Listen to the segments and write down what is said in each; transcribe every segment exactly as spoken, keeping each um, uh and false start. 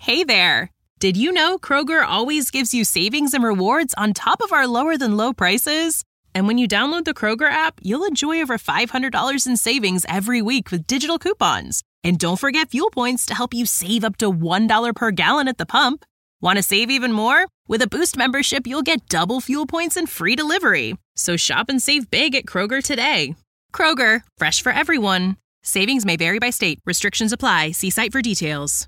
Hey there! Did you know Kroger always gives you savings and rewards on top of our lower-than-low prices? And when you download the Kroger app, you'll enjoy over five hundred dollars in savings every week with digital coupons. And don't forget fuel points to help you save up to one dollar per gallon at the pump. Want to save even more? With a Boost membership, you'll get double fuel points and free delivery. So shop and save big at Kroger today. Kroger, fresh for everyone. Savings may vary by state. Restrictions apply. See site for details.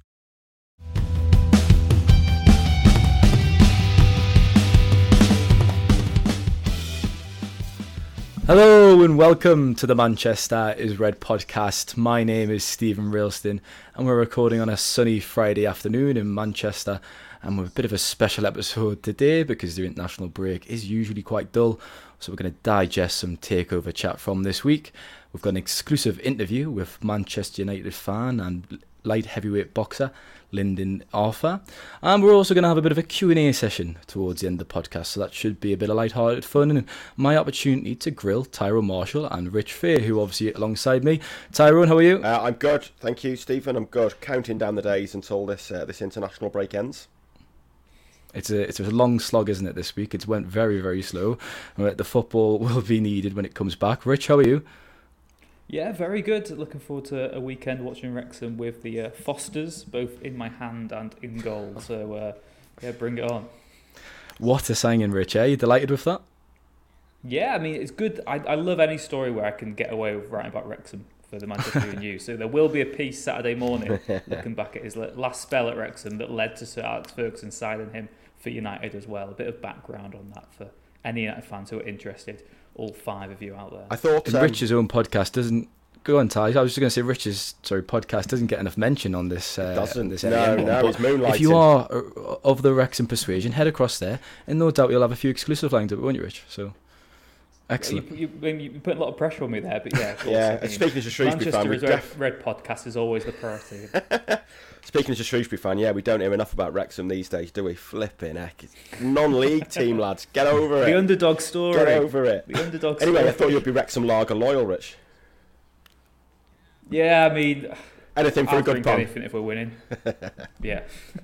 Hello and welcome to the Manchester is Red podcast. My name is Stephen Railston and we're recording on a sunny Friday afternoon in Manchester, and with a bit of a special episode today because the international break is usually quite dull, so we're going to digest some takeover chat from this week. We've got an exclusive interview with Manchester United fan and light heavyweight boxer Lyndon Arthur, and we're also going to have a bit of a Q and A session towards the end of the podcast, so that should be a bit of light-hearted fun and my opportunity to grill Tyrone Marshall and Rich Fair, who obviously alongside me. Tyrone, how are you? Uh, I'm good, thank you, Stephen. I'm good. Counting down the days until this uh, this international break ends. It's a it's a long slog, isn't it, this week? It's went very, very slow. The football will be needed when it comes back. Rich, how are you? Yeah, very good. Looking forward to a weekend watching Wrexham with the uh, Fosters, both in my hand and in goal. So, uh, yeah, bring it on. What a signing, Rich. Are you delighted with that? Yeah, I mean, it's good. I, I love any story where I can get away with writing about Wrexham for the Manchester News. So there will be a piece Saturday morning looking back at his last spell at Wrexham that led to Sir Alex Ferguson signing him for United as well. A bit of background on that for any United fans who are interested. All five of you out there. I thought um, Rich's own podcast doesn't go on, Ty. I was just going to say Rich's sorry podcast doesn't get enough mention on this. Uh, doesn't this no, no, it's moonlighting. If you are of the Wrexham persuasion, head across there, and no doubt you'll have a few exclusive lined up, won't you, Rich? So excellent. You, you, you put a lot of pressure on me there, but yeah. Of course, yeah. I speaking as a Shrewsbury fan, Manchester def- Red podcast is always the priority. Speaking as a Shrewsbury fan, yeah, we don't hear enough about Wrexham these days, do we? Flipping heck. Non-league team, lads. Get over it. The underdog story. Get over it. The underdog anyway, story. I thought you'd be Wrexham Lager loyal, Rich. Yeah, I mean... Anything for I'll a good drink pun. anything if we're winning. Yeah.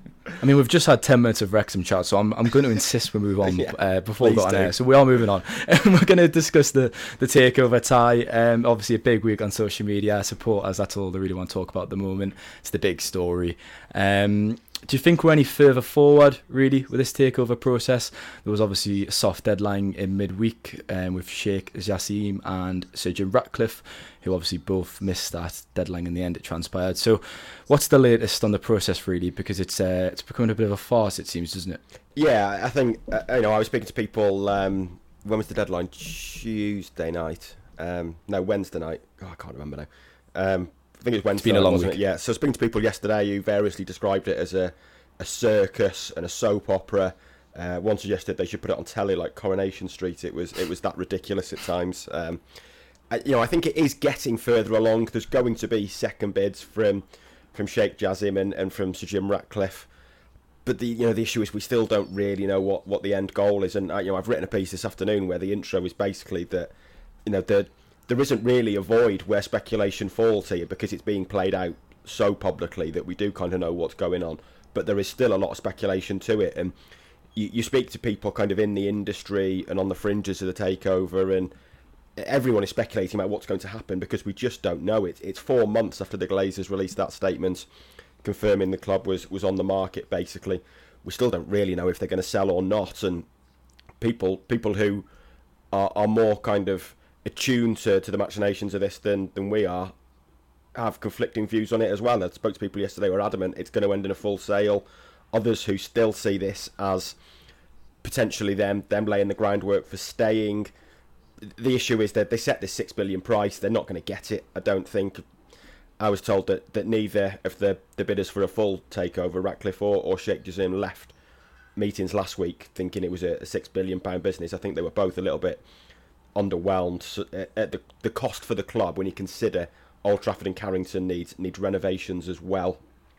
I mean, we've just had ten minutes of Wrexham chat, so I'm I'm going to insist we move on yeah, uh, before we do. go on air. So we are moving on. We're going to discuss the, the takeover, Ty. Um, obviously, a big week on social media. Supporters, that's all they really want to talk about at the moment. It's the big story. Um, do you think we're any further forward, really, with this takeover process? There was obviously a soft deadline in midweek um, with Sheikh Jassim and Sir Jim Ratcliffe, who obviously both missed that deadline in the end. It transpired. So what's the latest on the process, really? Because it's uh, it's becoming a bit of a farce, it seems, doesn't it? Yeah, I think, uh, you know, I was speaking to people, um, when was the deadline? Tuesday night. Um, no, Wednesday night. Oh, I can't remember now. Um, I think it was Wednesday. It's been a long wasn't week. It? Yeah, so speaking to people yesterday who variously described it as a, a circus and a soap opera. Uh, one suggested they should put it on telly like Coronation Street. It was it was that ridiculous at times. Um, I, you know, I think it is getting further along. There's going to be second bids from from Sheikh Jassim and, and from Sir Jim Ratcliffe. But the you know the issue is we still don't really know what, what the end goal is. And I, you know I've written a piece this afternoon where the intro is basically that you know the there isn't really a void where speculation falls here because it's being played out so publicly that we do kind of know what's going on. But there is still a lot of speculation to it. And you, you speak to people kind of in the industry and on the fringes of the takeover, and everyone is speculating about what's going to happen because we just don't know it. It's four months after the Glazers released that statement confirming the club was, was on the market, basically. We still don't really know if they're going to sell or not. And people people who are, are more kind of attuned to, to the machinations of this than, than we are have conflicting views on it as well. I spoke to people yesterday who are adamant it's going to end in a full sale. Others who still see this as potentially them them laying the groundwork for staying. The issue is that they set this six billion price. They're not going to get it, I don't think. I was told that, that neither of the, the bidders for a full takeover, Ratcliffe or, or Sheikh Jassim, left meetings last week thinking it was a, a six billion pound business. I think they were both a little bit underwhelmed at the, the cost for the club when you consider Old Trafford and Carrington needs needs renovations as well.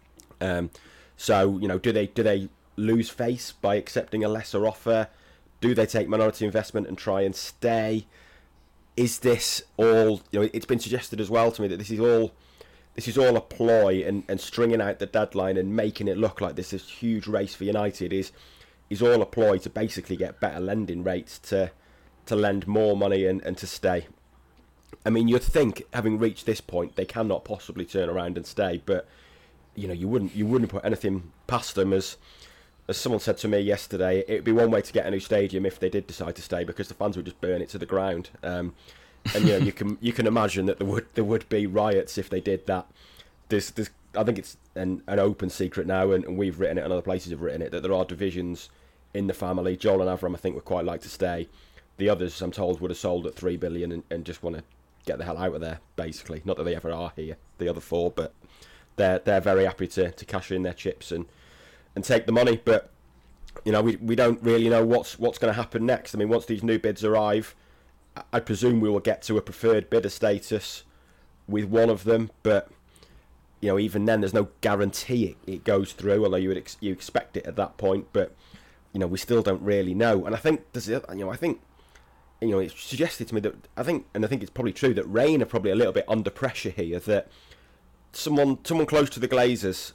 Um, so, you know, do they do they lose face by accepting a lesser offer? Do they take minority investment and try and stay? Is this all, you know, it's been suggested as well to me that this is all this is all a ploy, and, and stringing out the deadline and making it look like this is huge race for United is is all a ploy to basically get better lending rates to to lend more money and, and to stay. I mean, you'd think, having reached this point, they cannot possibly turn around and stay, but you know, you wouldn't you wouldn't put anything past them. As as someone said to me yesterday, it'd be one way to get a new stadium if they did decide to stay, because the fans would just burn it to the ground. Um, and you know, you can you can imagine that there would there would be riots if they did that. There's, there's I think it's an, an open secret now, and, and we've written it, and other places have written it, that there are divisions in the family. Joel and Avram, I think, would quite like to stay. The others, I'm told, would have sold at three billion and, and just want to get the hell out of there, basically. Not that they ever are here, the other four, but they're they're very happy to, to cash in their chips and, and take the money. But you know, we we don't really know what's what's going to happen next. I mean, once these new bids arrive, I presume we will get to a preferred bidder status with one of them. But you know, even then, there's no guarantee it, it goes through, although you would ex- you expect it at that point. But you know, we still don't really know. And I think there's you know I think. You know, it's suggested to me that I think, and I think it's probably true, that Rain are probably a little bit under pressure here. That someone, someone close to the Glazers,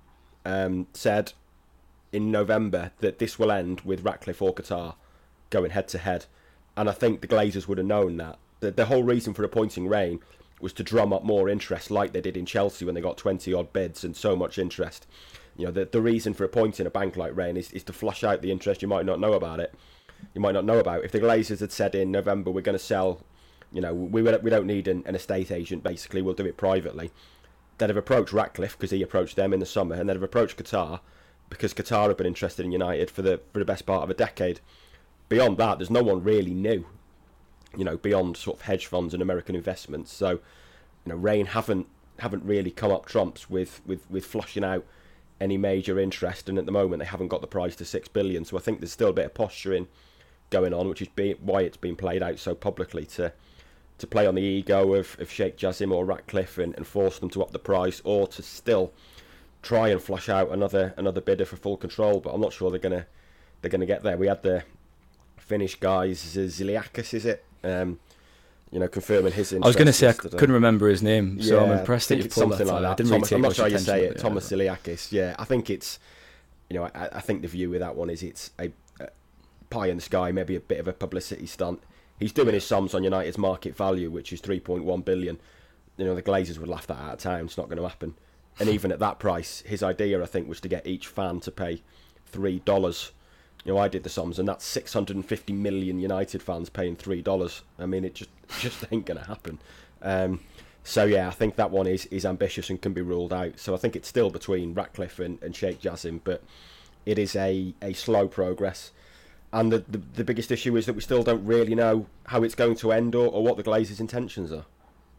um, said in November that this will end with Ratcliffe or Qatar going head to head, and I think the Glazers would have known that. The, the whole reason for appointing Rain was to drum up more interest, like they did in Chelsea when they got twenty odd bids and so much interest. You know, the the reason for appointing a bank like Rain is is to flush out the interest you might not know about it. You might not know about. If the Glazers had said in November, we're going to sell, you know, we we don't need an, an estate agent, basically, we'll do it privately, they'd have approached Ratcliffe because he approached them in the summer, and they'd have approached Qatar because Qatar have been interested in United for the for the best part of a decade. Beyond that, there's no one really new, you know, beyond sort of hedge funds and American investments. So, you know, Rain haven't haven't really come up trumps with, with, with flushing out any major interest, and at the moment they haven't got the price to six billion. So I think there's still a bit of posturing going on, which is be, why it's been played out so publicly, to to play on the ego of, of Sheikh Jassim or Ratcliffe and, and force them to up the price, or to still try and flush out another another bidder for full control. But I'm not sure they're gonna they're gonna get there. We had the Finnish guys, Ziliakis, is it? Um, you know, confirming his interest. I was going to say yesterday. I couldn't remember his name, so yeah, I'm impressed that you pulled that. Like that. I didn't Thomas, really I'm take not sure how you say it. it, Thomas Ziliakis. Yeah, I think it's, you know, I, I think the view with that one is it's a, a pie in the sky, maybe a bit of a publicity stunt. He's doing his sums on United's market value, which is three point one billion. You know, the Glazers would laugh that out of town. It's not going to happen. And even at that price, his idea, I think, was to get each fan to pay three dollars. You know, I did the sums, and that's six hundred fifty million United fans paying three dollars. I mean, it just just ain't going to happen. Um, so, yeah, I think that one is, is ambitious and can be ruled out. So I think it's still between Ratcliffe and, and Sheikh Jassim, but it is a, a slow progress. And the, the the biggest issue is that we still don't really know how it's going to end, or, or what the Glazers' intentions are.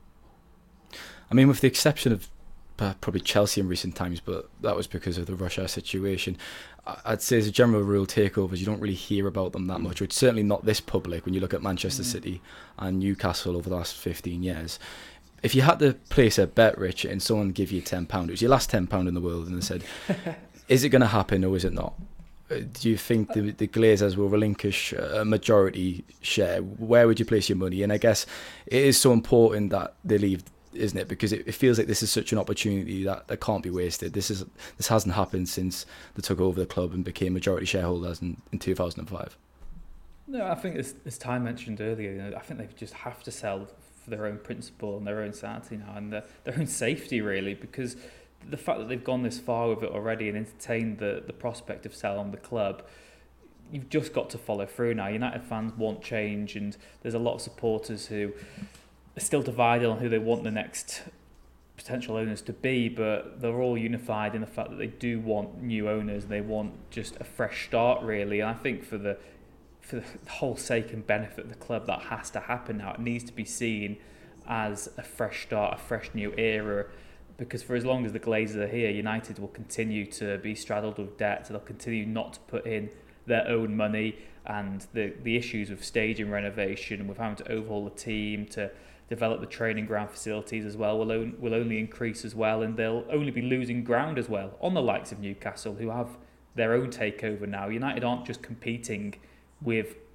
I mean, with the exception of uh, probably Chelsea in recent times, but that was because of the Russia situation. I'd say as a general rule, takeovers, you don't really hear about them that much. It's certainly not this public when you look at Manchester mm. City and Newcastle over the last fifteen years. If you had to place a bet, Rich, and someone give you ten pounds, it was your last ten pounds in the world, and they said, is it going to happen or is it not? Do you think the, the Glazers will relinquish a majority share? Where would you place your money? And I guess it is so important that they leave, isn't it? Because it, it feels like this is such an opportunity that, that can't be wasted. This is this hasn't happened since they took over the club and became majority shareholders in, in two thousand five. No, I think as, as Ty mentioned earlier, you know, I think they just have to sell for their own principle and their own sanity now, and their, their own safety, really, because the fact that they've gone this far with it already and entertained the, the prospect of selling the club, you've just got to follow through now. United fans want change, and there's a lot of supporters who are still divided on who they want the next potential owners to be, but they're all unified in the fact that they do want new owners. They want just a fresh start, really. And I think for the for the whole sake and benefit of the club, that has to happen now. It needs to be seen as a fresh start, a fresh new era. Because for as long as the Glazers are here, United will continue to be straddled with debt. They'll continue not to put in their own money, and the the issues with stadium renovation, with having to overhaul the team, to develop the training ground facilities as well, will, on, will only increase as well, and they'll only be losing ground as well on the likes of Newcastle, who have their own takeover now. United aren't just competing with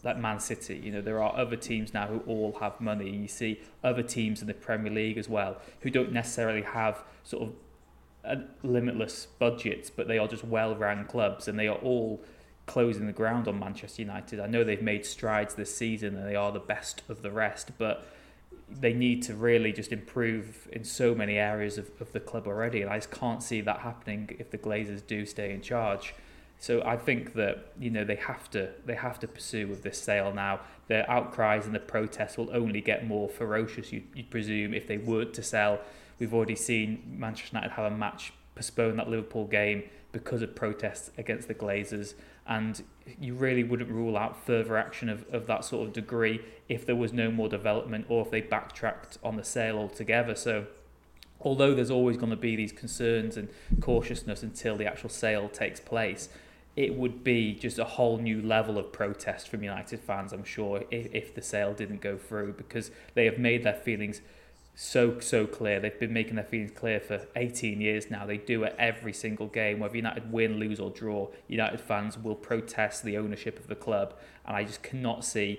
like Man City. You know, there are other teams now who all have money. You see other teams in the Premier League as well who don't necessarily have sort of a limitless budgets, but they are just well-run clubs, and they are all closing the ground on Manchester United. I know they've made strides this season and they are the best of the rest, but they need to really just improve in so many areas of, of the club already, and I just can't see that happening if the Glazers do stay in charge. So I think that, you know, they have to they have to pursue with this sale now. The outcries and the protests will only get more ferocious, you, you'd presume, if they were to sell. We've already seen Manchester United have a match postpone that Liverpool game because of protests against the Glazers, and you really wouldn't rule out further action of, of that sort of degree if there was no more development or if they backtracked on the sale altogether. So although there's always going to be these concerns and cautiousness until the actual sale takes place, it would be just a whole new level of protest from United fans, I'm sure, if, if the sale didn't go through, because they have made their feelings so, so clear. They've been making their feelings clear for eighteen years now. They do it every single game. Whether United win, lose or draw, United fans will protest the ownership of the club. And I just cannot see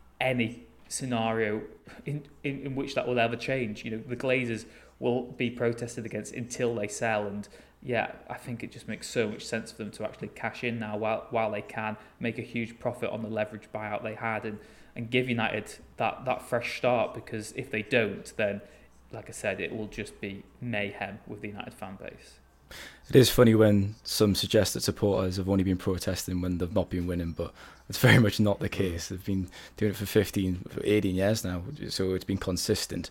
any scenario in, in, in which that will ever change. You know, the Glazers will be protested against until they sell. And yeah, I think it just makes so much sense for them to actually cash in now while while they can, make a huge profit on the leverage buyout they had, and and give United that, that fresh start, because if they don't, then, like I said, it will just be mayhem with the United fan base. It is funny when some suggest that supporters have only been protesting when they've not been winning, but it's very much not the case. They've been doing it for fifteen, eighteen years now, so it's been consistent.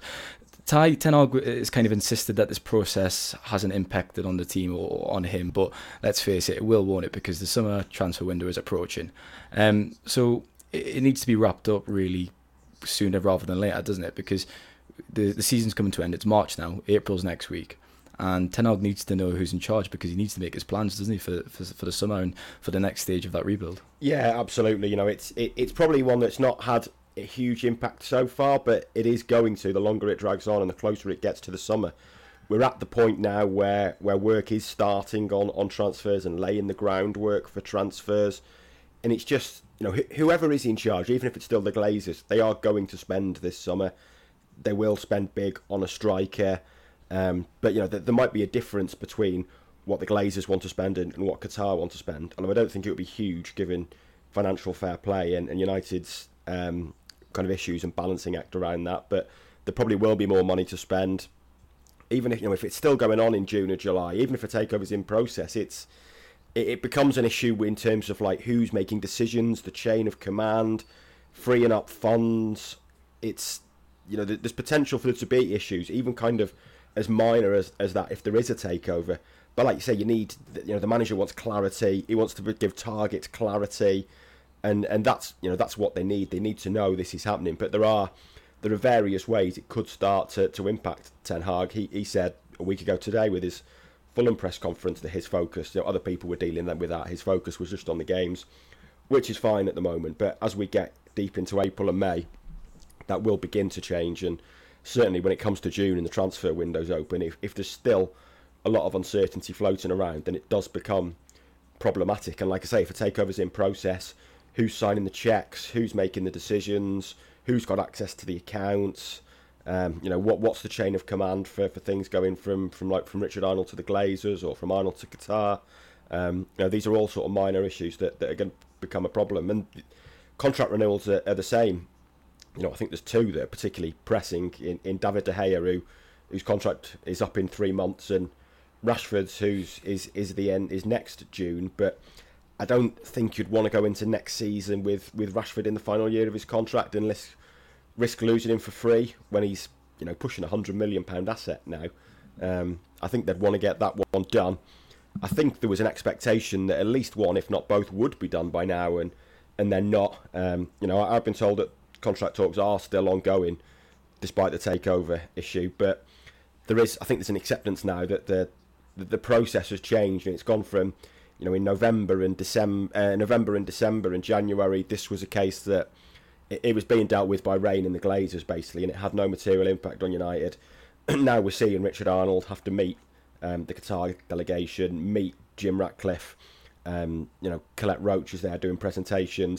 Ty Ten Hag has kind of insisted that this process hasn't impacted on the team or on him, but let's face it, it will, won't it? Because the summer transfer window is approaching. Um, so it needs to be wrapped up really sooner rather than later, doesn't it? Because the the season's coming to an end. It's March now. April's next week. And Ten Hag needs to know who's in charge, because he needs to make his plans, doesn't he, for for, for the summer and for the next stage of that rebuild. Yeah, absolutely. You know, it's it, it's probably one that's not had a huge impact so far, but it is going to, the longer it drags on and the closer it gets to the summer. We're at the point now where, where work is starting on, on transfers and laying the groundwork for transfers. And it's just, you know, wh- whoever is in charge, even if it's still the Glazers, they are going to spend this summer. They will spend big on a striker. Um, but, you know, th- there might be a difference between what the Glazers want to spend and, and what Qatar want to spend. And I don't think it would be huge given financial fair play and, and United's um, kind of issues and balancing act around that. But there probably will be more money to spend. Even if, you know, if it's still going on in June or July, even if a takeover's in process, it's it, it becomes an issue in terms of like who's making decisions, the chain of command, freeing up funds. It's, you know, there's potential for there to be issues, even kind of as minor as, as that if there is a takeover. But like you say, you need, you know, the manager wants clarity. He wants to give targets clarity, and and that's, you know, that's what they need. They need to know this is happening. But there are there are various ways it could start to, to impact Ten Hag. He he said a week ago today with his Fulham press conference that his focus, you know, other people were dealing with that. His focus was just on the games, which is fine at the moment. But as we get deep into April and May, that will begin to change. And certainly when it comes to June and the transfer window's open, if, if there's still a lot of uncertainty floating around, then it does become problematic. And like I say, if a takeover's in process, who's signing the checks, who's making the decisions, who's got access to the accounts, um, you know, what what's the chain of command for, for things going from, from like from Richard Arnold to the Glazers or from Arnold to Qatar. Um, you know, these are all sort of minor issues that, that are going to become a problem. And contract renewals are, are the same. You know, I think there's two that are particularly pressing in, in David De Gea, who whose contract is up in three months, and Rashford's who's is is the end is next June. But I don't think you'd want to go into next season with, with Rashford in the final year of his contract and risk risk losing him for free when he's, you know, pushing a hundred million pound asset now. Um, I think they'd want to get that one done. I think there was an expectation that at least one, if not both, would be done by now, and and they're not. Um, you know, I've been told that contract talks are still ongoing despite the takeover issue, but there is, I think there's an acceptance now that the the, the process has changed, and it's gone from, you know, in November and December, uh, November and December and January, this was a case that it, it was being dealt with by Rain and the Glazers basically, and it had no material impact on United. Now we're seeing Richard Arnold have to meet um, the Qatar delegation, meet Jim Ratcliffe, um, you know, Colette Roach is there doing presentations.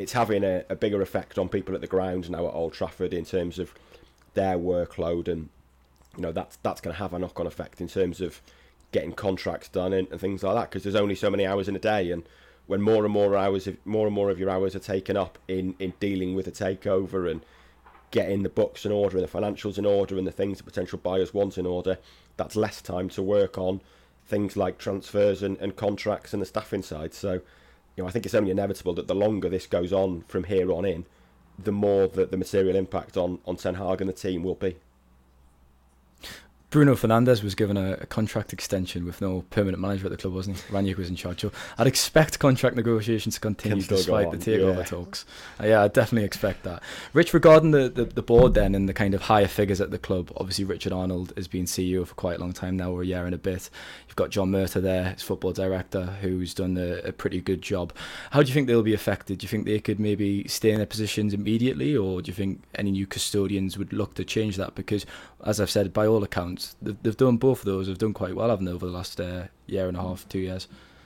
it's having a, a bigger effect on people at the ground now at Old Trafford in terms of their workload, and you know that's that's going to have a knock-on effect in terms of getting contracts done and, and things like that, because there's only so many hours in a day, and when more and more hours, of, more and more of your hours are taken up in, in dealing with a takeover and getting the books in order and the financials in order and the things that potential buyers want in order, that's less time to work on things like transfers and, and contracts and the staffing side. So, you know, I think it's only inevitable that the longer this goes on from here on in, the more that the material impact on, on Ten Hag and the team will be. Bruno Fernandes was given a, a contract extension with no permanent manager at the club, wasn't he? Ranić was in charge. So I'd expect contract negotiations to continue despite the takeover yeah. talks. Uh, yeah, I definitely expect that. Rich, regarding the, the, the board then and the kind of higher figures at the club, obviously Richard Arnold has been C E O for quite a long time now, or a year and a bit. You've got John Murtagh there, his football director, who's done a, a pretty good job. How do you think they'll be affected? Do you think they could maybe stay in their positions immediately, or do you think any new custodians would look to change that? Because, as I've said, by all accounts, they've, they've done both of those. Have done quite well, haven't they, over the last uh, year and a half, two years?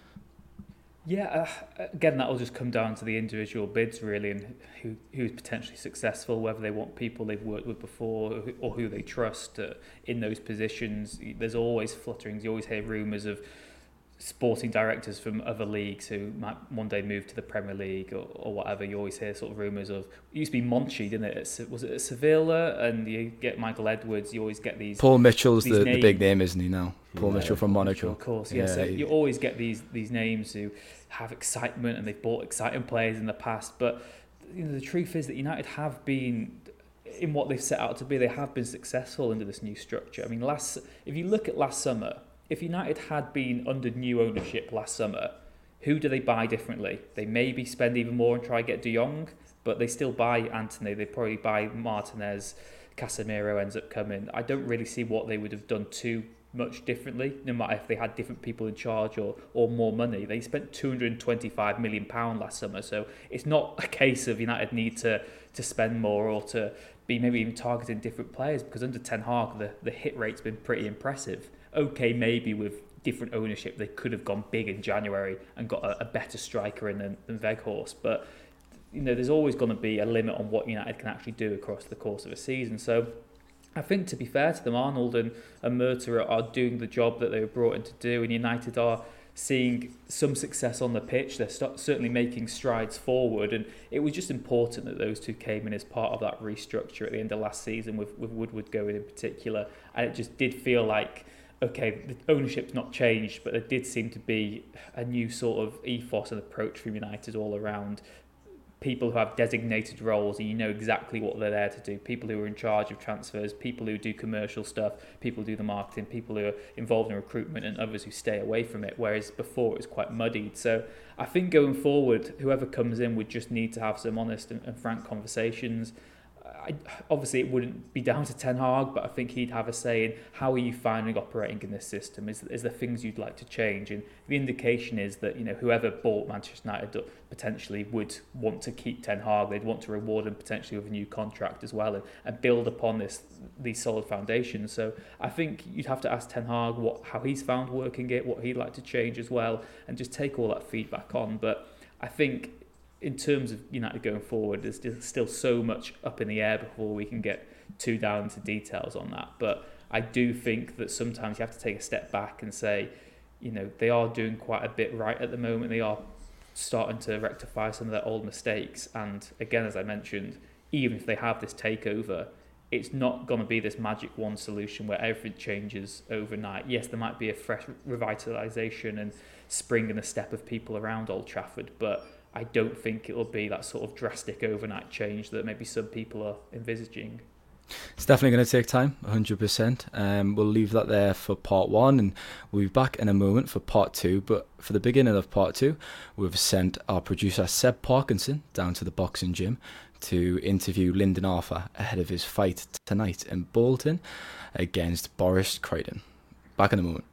Yeah, uh, again, that will just come down to the individual bids, really, and who who's potentially successful, whether they want people they've worked with before or who, or who they trust uh, in those positions. There's always flutterings. You always hear rumours of sporting directors from other leagues who might one day move to the Premier League or, or whatever. You always hear sort of rumours of, it used to be Monchi, didn't it? At, was it at Sevilla? And you get Michael Edwards, you always get these... Paul Mitchell's the, the big name, isn't he now? Paul yeah, Mitchell from Monaco. Of course, yeah. yeah so you always get these these names who have excitement, and they've bought exciting players in the past. But you know, the truth is that United have been, in what they've set out to be, they have been successful under this new structure. I mean, last if you look at last summer, if United had been under new ownership last summer, who do they buy differently? They maybe spend even more and try to get De Jong, but they still buy Antony. They probably buy Martinez. Casemiro ends up coming. I don't really see what they would have done too much differently, no matter if they had different people in charge or or more money. They spent two hundred twenty-five million pounds last summer, so it's not a case of United need to to spend more or to be maybe even targeting different players, because under Ten Hag the, the hit rate's been pretty impressive. Okay, maybe with different ownership they could have gone big in January and got a, a better striker in than, than Weghorst, but you know there's always going to be a limit on what United can actually do across the course of a season. So I think, to be fair to them, Arnold and, and Murtagh are doing the job that they were brought in to do, and United are seeing some success on the pitch. They're st- certainly making strides forward, and it was just important that those two came in as part of that restructure at the end of last season, with, with Woodward going in particular. And it just did feel like, okay, the ownership's not changed, but there did seem to be a new sort of ethos and approach from United all around. People who have designated roles and you know exactly what they're there to do. People who are in charge of transfers, people who do commercial stuff, people who do the marketing, people who are involved in recruitment, and others who stay away from it, whereas before it was quite muddied. So I think going forward, whoever comes in would just need to have some honest and, and frank conversations. I, obviously it wouldn't be down to Ten Hag, but I think he'd have a say in how are you finding operating in this system? Is, is there things you'd like to change? And the indication is that, you know, whoever bought Manchester United potentially would want to keep Ten Hag. They'd want to reward him potentially with a new contract as well, and, and build upon this these solid foundations. So I think you'd have to ask Ten Hag what how he's found working it, what he'd like to change as well, and just take all that feedback on. But I think, in terms of United going forward, there's still so much up in the air before we can get too down into details on that. But I do think that sometimes you have to take a step back and say, you know, they are doing quite a bit right at the moment. They are starting to rectify some of their old mistakes. And again, as I mentioned, even if they have this takeover, it's not going to be this magic one solution where everything changes overnight. Yes, there might be a fresh revitalisation and spring in the step of people around Old Trafford, but I don't think it will be that sort of drastic overnight change that maybe some people are envisaging. It's definitely going to take time, one hundred percent. Um, we'll leave that there for part one, and we'll be back in a moment for part two. But for the beginning of part two, we've sent our producer Seb Parkinson down to the boxing gym to interview Lyndon Arthur ahead of his fight tonight in Bolton against Boris Crichton. Back in a moment.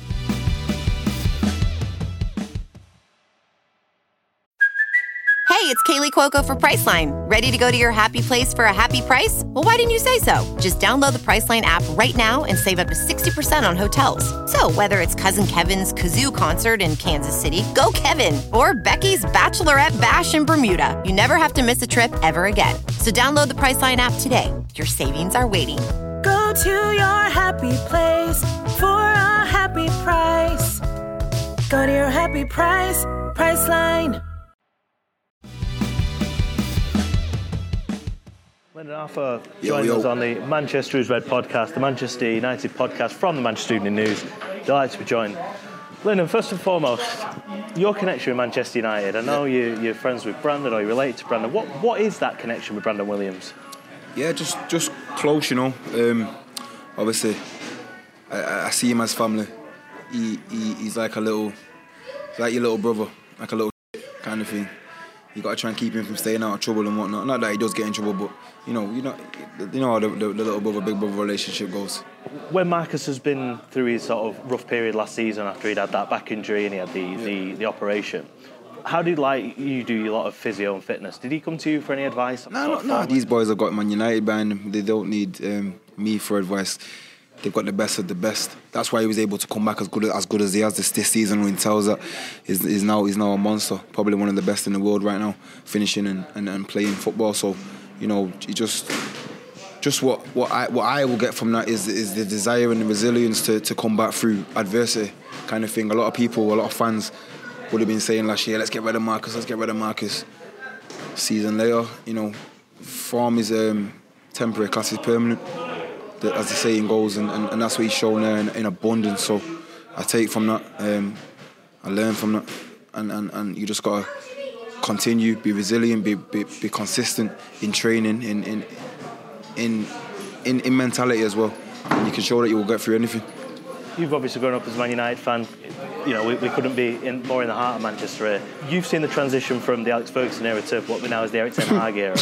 Hey, it's Kaylee Cuoco for Priceline. Ready to go to your happy place for a happy price? Well, why didn't you say so? Just download the Priceline app right now and save up to sixty percent on hotels. So whether it's Cousin Kevin's Kazoo Concert in Kansas City, go Kevin, or Becky's Bachelorette Bash in Bermuda, you never have to miss a trip ever again. So download the Priceline app today. Your savings are waiting. Go to your happy place for a happy price. Go to your happy price, Priceline. Lyndon Arthur Yo, joins yo. us on the Manchester is Red podcast, the Manchester United podcast from the Manchester Evening News. Delighted to be joined. Lyndon, first and foremost, your connection with Manchester United. I know you, you're friends with Brandon, or you're related to Brandon. What What is that connection with Brandon Williams? Yeah, just just close, you know. Um, obviously, I, I see him as family. He, he he's like a little, like your little brother, like a little kind of thing. You got to try and keep him from staying out of trouble and whatnot. Not that he does get in trouble, but you know, you know, you know how the, the, the little brother, big brother relationship goes. When Marcus has been through his sort of rough period last season after he'd had that back injury and he had the, yeah. the, the operation, how did like you do a lot of physio and fitness? Did he come to you for any advice? No, no, no. These boys have got Man United behind them. They don't need um, me for advice. They've got the best of the best. That's why he was able to come back as good as good as he has this, this season. When he tells that he's, he's now he's now a monster, probably one of the best in the world right now, finishing and, and, and playing football. So, you know, he just just what what I what I will get from that is is the desire and the resilience to to come back through adversity, kind of thing. A lot of people, a lot of fans would have been saying last year, let's get rid of Marcus, let's get rid of Marcus. Season later, you know, form is um, temporary, class is permanent, as the saying goes, and, and, and that's what he's shown there in, in abundance. So I take from that, um, I learn from that, and, and, and you just got to continue, be resilient, be, be be consistent in training, in in in in, in mentality as well. And you can show that you will get through anything. You've obviously grown up as a Man United fan. You know, we, we couldn't be in, more in the heart of Manchester here. You've seen the transition from the Alex Ferguson era to what we now is the Eric Ten Hag era.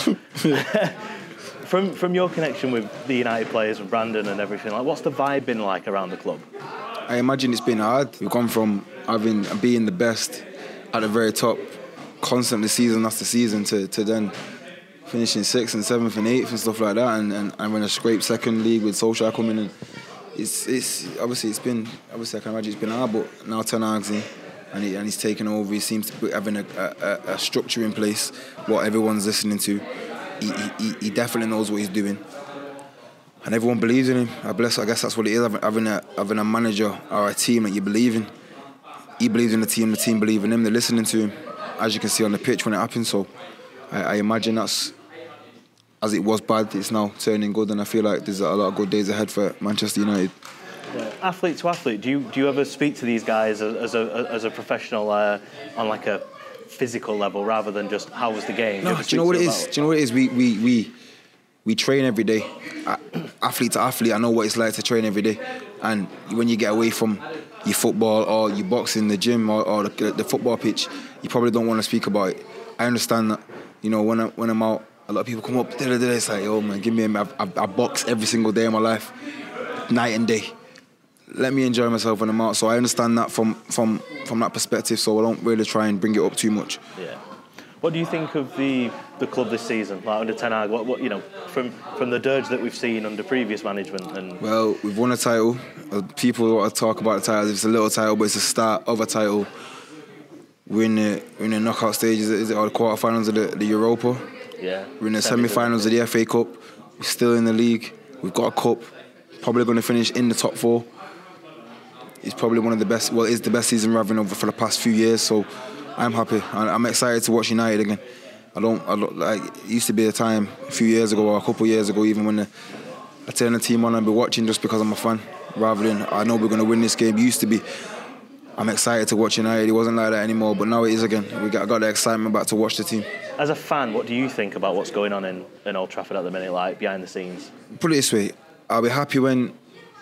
from from your connection with the United players and Brandon and everything, like, what's the vibe been like around the club? I imagine it's been hard. We've gone from having being the best at the very top, constantly season after season, to, to then finishing sixth and seventh and eighth and stuff like that, and and, and when a scrape second league with Solskjaer coming in. It's it's obviously it's been obviously I can imagine it's been hard, but now Ten Hag's in and he and he's taken over. He seems to be having a, a, a structure in place, what everyone's listening to. He, he he definitely knows what he's doing, and everyone believes in him. I bless. I guess that's what it is, having a having a manager or a team that you believe in. He believes in the team, the team believe in him. They're listening to him, as you can see on the pitch when it happens. So I, I imagine that's. As it was bad, it's now turning good, and I feel like there's a lot of good days ahead for Manchester United. Yeah. Athlete to athlete, do you do you ever speak to these guys as, as a as a professional uh, on like a physical level rather than just how was the game? No, do you, do you know what it is? about? Do you know what it is? We we we we train every day. Athlete to athlete, I know what it's like to train every day, and when you get away from your football or your boxing, the gym or, or the, the football pitch, you probably don't want to speak about it. I understand that. You know, when I, when I'm out. A lot of people come up, it's like, oh man, give me a I've, I've, I box every single day of my life, night and day. Let me enjoy myself when I'm out. So I understand that from, from, from that perspective, so I don't really try and bring it up too much. Yeah. What do you think of the, the club this season, like under Ten Hag? What, what you know, from from the dirge that we've seen under previous management? And Well, we've won a title. People want to talk about the title. It's a little title, but it's the start of a title. We're in the, we're in the knockout stages, is it, or the quarterfinals of the, the Europa? Yeah. We're in the semi-finals of the F A Cup. We're still in the league. We've got a cup. Probably going to finish in the top four. It's probably one of the best. Well, it's the best season we're having over for the past few years. So I'm happy. I'm excited to watch United again. I don't. I don't like. It used to be a time a few years ago or a couple of years ago, even when the, I turn the team on and be watching just because I'm a fan, rather than I know we're going to win this game. It used to be. I'm excited to watch United. It wasn't like that anymore, but now it is again. We got, got the excitement back to watch the team. As a fan, what do you think about what's going on in, in Old Trafford at the minute, like behind the scenes? Put it this way, I'll be happy when,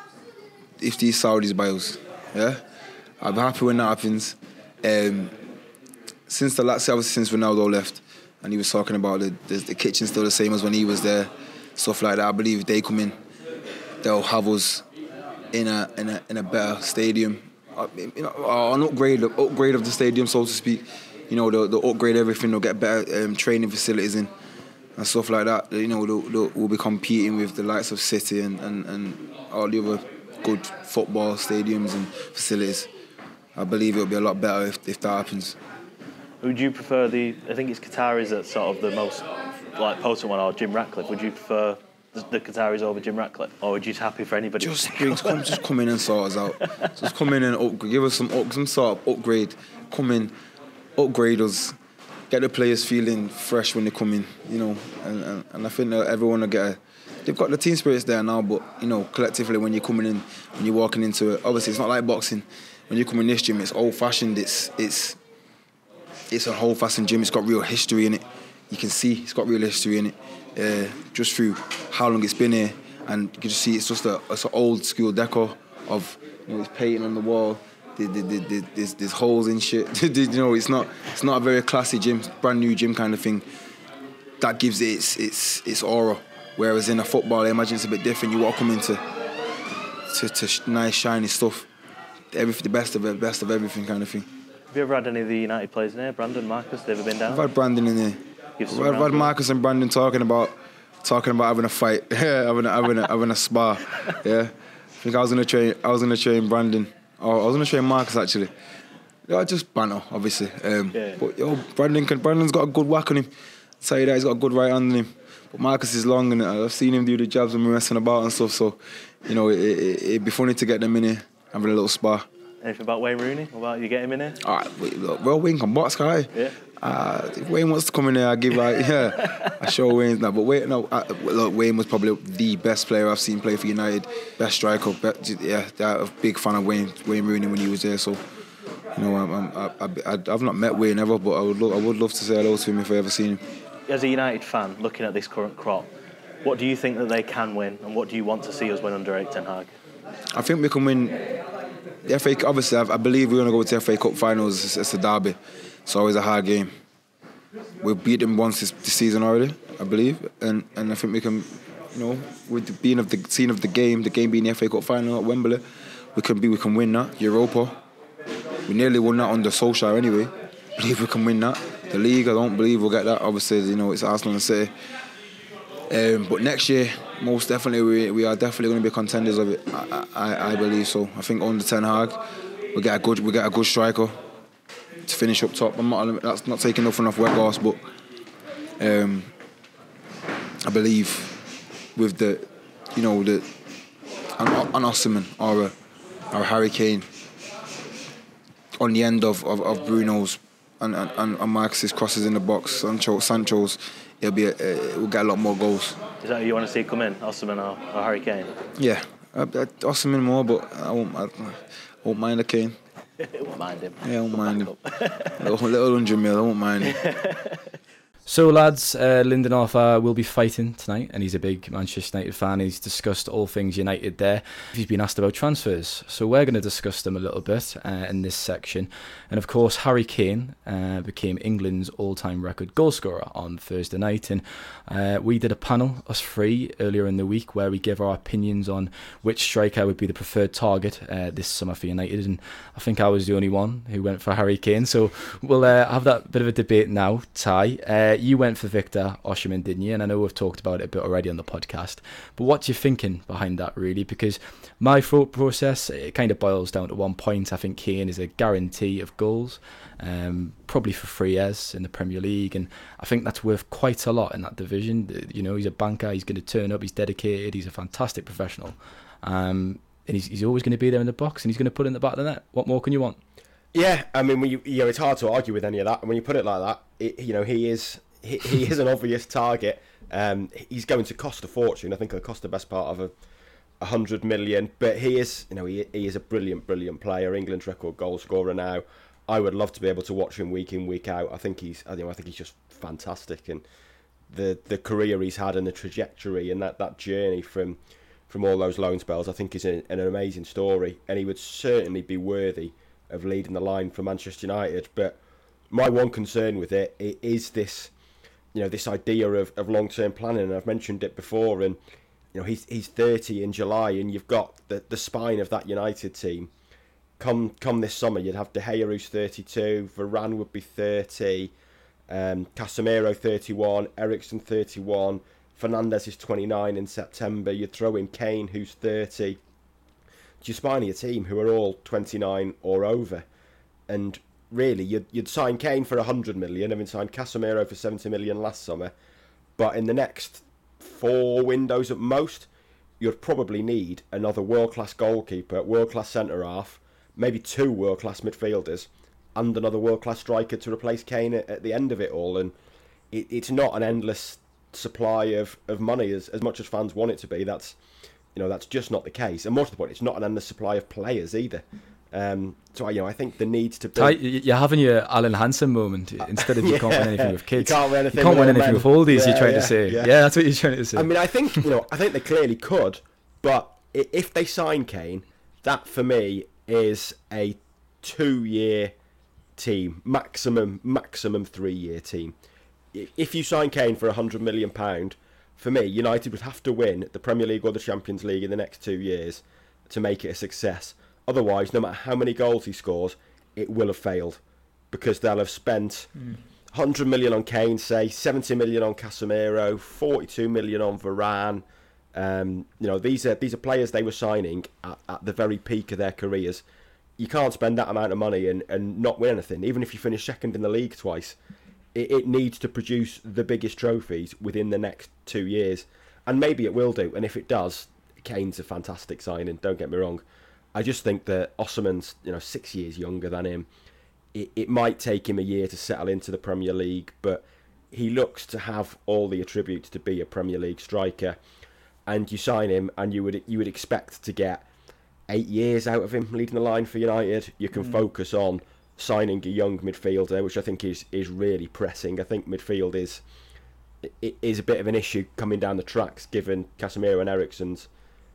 if these Saudis buy us, yeah? I'll be happy when that happens. Um, since the last, obviously since Ronaldo left, and he was talking about the, the, the kitchen still the same as when he was there, stuff like that, I believe if they come in, they'll have us in a in a, in a better stadium. You know, an upgrade, upgrade of the stadium, so to speak. you know, they'll, they'll upgrade everything. They'll get better um, training facilities in and stuff like that. You know, they'll, they'll, we'll be competing with the likes of City and, and, and all the other good football stadiums and facilities. I believe it'll be a lot better if, if that happens. Would you prefer the? I think it's Qataris that's sort of the most like potent one, or Jim Ratcliffe. Would you prefer the, the Qataris over Jim Ratcliffe, or would you just happy for anybody? Just bring, come, just come in and sort us out. Just come in and up, give us some up, some sort of upgrade. Come in, upgrade us, get the players feeling fresh when they come in. You know, and, and, and I think that everyone will get a. They've got the team spirits there now, but you know, collectively when you're coming in, when you're walking into it, obviously it's not like boxing. When you come in this gym, it's old-fashioned. It's it's. It's a whole fashioned gym. It's got real history in it. You can see it's got real history in it, uh, just through how long it's been here. And you can just see it's just a it's an old school decor of, you know, it's painting on the wall. The, the, the, the, there's, there's holes in shit. You know, it's not it's not a very classy gym, brand new gym kind of thing. That gives it its its its aura. Whereas in a football, I imagine it's a bit different. You walk into to, to nice shiny stuff, everything, the best of it, best of everything kind of thing. Have you ever had any of the United players in here? Brandon, Marcus, they ever been down? I've had Brandon in here. I've had, I've had Marcus and Brandon talking about talking about having a fight, having a, having a, having a spar. Yeah, I think I was gonna train. I was gonna train Brandon. Oh, I was gonna train Marcus actually. Yeah, just banter, obviously. Um, yeah. But yo, Brandon can. Brandon's got a good whack on him. I'll tell you that, he's got a good right hand on him. But Marcus is long, and I've seen him do the jabs and messing about and stuff. So, you know, it, it, it'd be funny to get them in here having a little spar. Anything about Wayne Rooney? What about you get him in here? All right, wait, look, well, Wayne can box, guy. Yeah. Uh, if Wayne wants to come in there, I give like yeah, I show Wayne that. But wait, no, I, look, Wayne was probably the best player I've seen play for United, best striker. Best, yeah, I'm a big fan of Wayne Wayne Rooney when he was there. So, you know, I'm, I'm, I, I, I've not met Wayne ever, but I would love, I would love to say hello to him if I ever seen him. As a United fan, looking at this current crop, what do you think that they can win, and what do you want to see us win under Erik ten Hag? I think we can win. The F A, obviously, I believe we're going to go to the F A Cup finals. It's, it's a derby. It's always a hard game. We've beat them once this, this season already, I believe, and and I think we can, you know, with the being of the scene of the game, the game being the F A Cup final at Wembley, we can be, we can win that. Europa, we nearly won that under Solskjaer anyway. I believe we can win that. The league, I don't believe we'll get that. Obviously, you know, it's Arsenal and City. Um, but next year, most definitely, we, we are definitely going to be contenders of it. I, I, I believe so. I think under Ten Hag, we get a good we get a good striker to finish up top. I'm not that's not taking nothing off Weghorst, but um, I believe with the, you know, the an, an Osimhen or a, or a Harry Kane on the end of, of, of Bruno's and, and, and Marcus's crosses in the box, Sancho, Sancho's. It'll be a, uh, we'll get a lot more goals. Is that who you want to see come in, Osimhen or, or Harry Kane? Yeah, I, I, Osimhen more, but I won't. I, I won't mind a Kane. I won't mind him. Yeah, I won't mind him. little, little hundred mil, I won't mind him. So, lads, uh, Lindelof uh, will be fighting tonight, and he's a big Manchester United fan. He's discussed all things United there. He's been asked about transfers, so we're going to discuss them a little bit uh, in this section. And of course, Harry Kane uh, became England's all-time record goalscorer on Thursday night, and uh, we did a panel, us three, earlier in the week where we gave our opinions on which striker would be the preferred target uh, this summer for United, and I think I was the only one who went for Harry Kane. So we'll uh, have that bit of a debate now. Ty, uh, you went for Victor Osimhen, didn't you? And I know we've talked about it a bit already on the podcast, but what are you thinking behind that, really? Because my thought process, it kind of boils down to one point. I think Kane is a guarantee of goals, um, probably for three years in the Premier League, and I think that's worth quite a lot in that division. You know, he's a banker, he's going to turn up, he's dedicated, he's a fantastic professional, um, and he's, he's always going to be there in the box, and he's going to put it in the back of the net. What more can you want? Yeah, I mean, when you, you know, it's hard to argue with any of that. And when you put it like that, it, you know, he is he, he is an obvious target. Um, he's going to cost a fortune. I think it'll cost the best part of a, a hundred million. But he is, you know, he he is a brilliant, brilliant player. England's record goal scorer now. I would love to be able to watch him week in, week out. I think he's, you know, I think he's just fantastic, and the the career he's had and the trajectory and that, that journey from from all those loan spells, I think is an, an amazing story. And he would certainly be worthy of leading the line for Manchester United. But my one concern with it, it is this, you know, this idea of, of long-term planning, and I've mentioned it before. And you know, he's he's thirty in July, and you've got the the spine of that United team come come this summer, you'd have De Gea who's thirty-two, Varane would be thirty, um, Casemiro thirty-one, Eriksen thirty-one, Fernandes is twenty-nine in September. You'd throw in Kane who's thirty. You're spying a team who are all twenty-nine or over, and really you'd you'd sign Kane for one hundred million. I mean, signed Casemiro for seventy million last summer, but in the next four windows at most, you'd probably need another world-class goalkeeper, world-class centre-half, maybe two world-class midfielders, and another world-class striker to replace Kane at, at the end of it all. And it, it's not an endless supply of, of money as, as much as fans want it to be. That's you know that's just not the case. And more to the point, it's not an endless supply of players either. Um, so you know, I think the need to be... Ty, you're having your Alan Hansen moment. Instead of you can't win anything with kids, you can't win anything, you can't with, win anything with oldies. Yeah, you're trying yeah, to say, yeah. yeah, that's what you're trying to say. I mean, I think you know, I think they clearly could, but if they sign Kane, that for me is a two-year team, maximum maximum three-year team. If you sign Kane for a hundred million pound, for me, United would have to win the Premier League or the Champions League in the next two years to make it a success. Otherwise, no matter how many goals he scores, it will have failed, because they'll have spent mm. one hundred million on Kane, say seventy million on Casemiro, forty-two million on Varane. Um, you know, these are these are players they were signing at, at the very peak of their careers. You can't spend that amount of money and, and not win anything, even if you finish second in the league twice. It, it needs to produce the biggest trophies within the next two years, and maybe it will do. And if it does, Kane's a fantastic signing. Don't get me wrong. I just think that Osimhen's, you know, six years younger than him. It, it might take him a year to settle into the Premier League, but he looks to have all the attributes to be a Premier League striker. And you sign him, and you would you would expect to get eight years out of him leading the line for United. You can mm. focus on signing a young midfielder, which I think is is really pressing. I think midfield is it is a bit of an issue coming down the tracks, given Casemiro and Eriksen's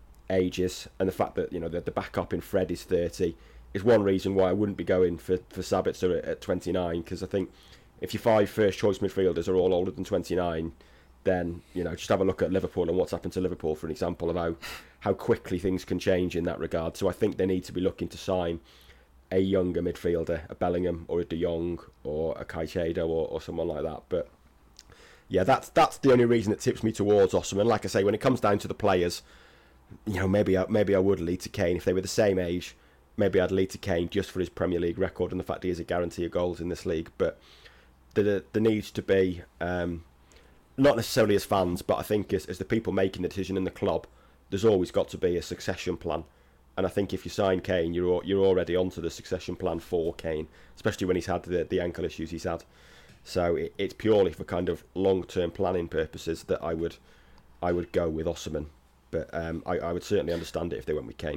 ages, and the fact that you know the, the backup in Fred is thirty is one reason why I wouldn't be going for for Sabitzer at, at twenty-nine, because I think if your five first choice midfielders are all older than twenty-nine, then you know just have a look at Liverpool and what's happened to Liverpool for an example of how how quickly things can change in that regard. So I think they need to be looking to sign a younger midfielder, a Bellingham or a De Jong or a Caicedo or, or someone like that. But yeah, that's that's the only reason it tips me towards Osimhen. Like I say, when it comes down to the players, you know, maybe I, maybe I would lead to Kane if they were the same age. Maybe I'd lead to Kane just for his Premier League record and the fact he is a guarantee of goals in this league. But there, there needs to be, um, not necessarily as fans, but I think as, as the people making the decision in the club, there's always got to be a succession plan. And I think if you sign Kane, you're you're already onto the succession plan for Kane, especially when he's had the, the ankle issues he's had. So it, it's purely for kind of long-term planning purposes that I would I would go with Osimhen. But um, I, I would certainly understand it if they went with Kane.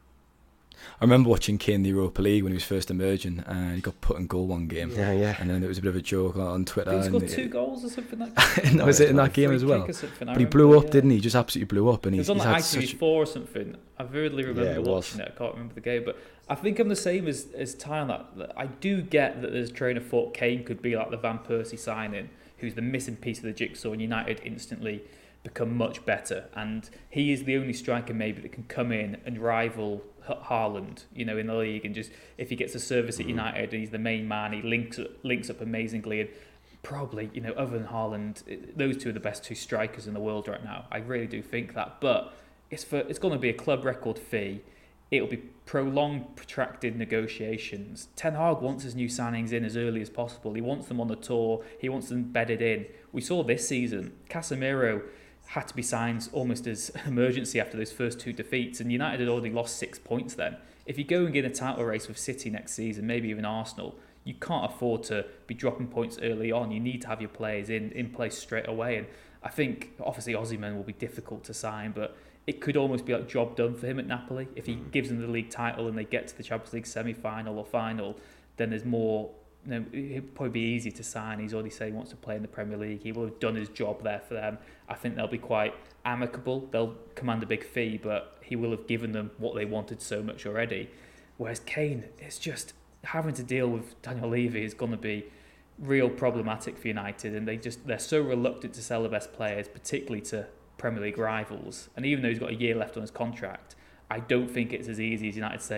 I remember watching Kane in the Europa League when he was first emerging, and he got put in goal one game. Yeah, yeah. And then it was a bit of a joke on Twitter. He scored and two it, goals or something like that. no, was it in that game as well? But he blew up, yeah. didn't he? Just absolutely blew up. And it was he's, on he's like had I T V four such... or something. I vividly remember yeah, it watching was. it. I can't remember the game, but I think I'm the same as as Ty on that. I do get that there's a trainer thought Kane could be like the Van Persie signing, who's the missing piece of the jigsaw, and United instantly become much better. And he is the only striker maybe that can come in and rival Haaland, you know, in the league, and just if he gets a service at United, he's the main man. He links links up amazingly, and probably, you know, other than Haaland, those two are the best two strikers in the world right now. I really do think that, but it's for it's going to be a club record fee. It'll be prolonged, protracted negotiations. Ten Hag wants his new signings in as early as possible. He wants them on the tour. He wants them bedded in. We saw this season, Casemiro had to be signed almost as emergency after those first two defeats, and United had already lost six points then. If you go and get a title race with City next season, maybe even Arsenal, you can't afford to be dropping points early on. You need to have your players in, in place straight away. And I think, obviously, Osimhen will be difficult to sign, but it could almost be like job done for him at Napoli. If he gives them the league title and they get to the Champions League semi-final or final, then there's more... You know, it'd probably be easy to sign. He's already said he wants to play in the Premier League. He will have done his job there for them. I think they'll be quite amicable. They'll command a big fee, but he will have given them what they wanted so much already. Whereas Kane, it's just having to deal with Daniel Levy is going to be real problematic for United, and they just they're so reluctant to sell the best players, particularly to Premier League rivals. And even though he's got a year left on his contract, I don't think it's as easy as United saying,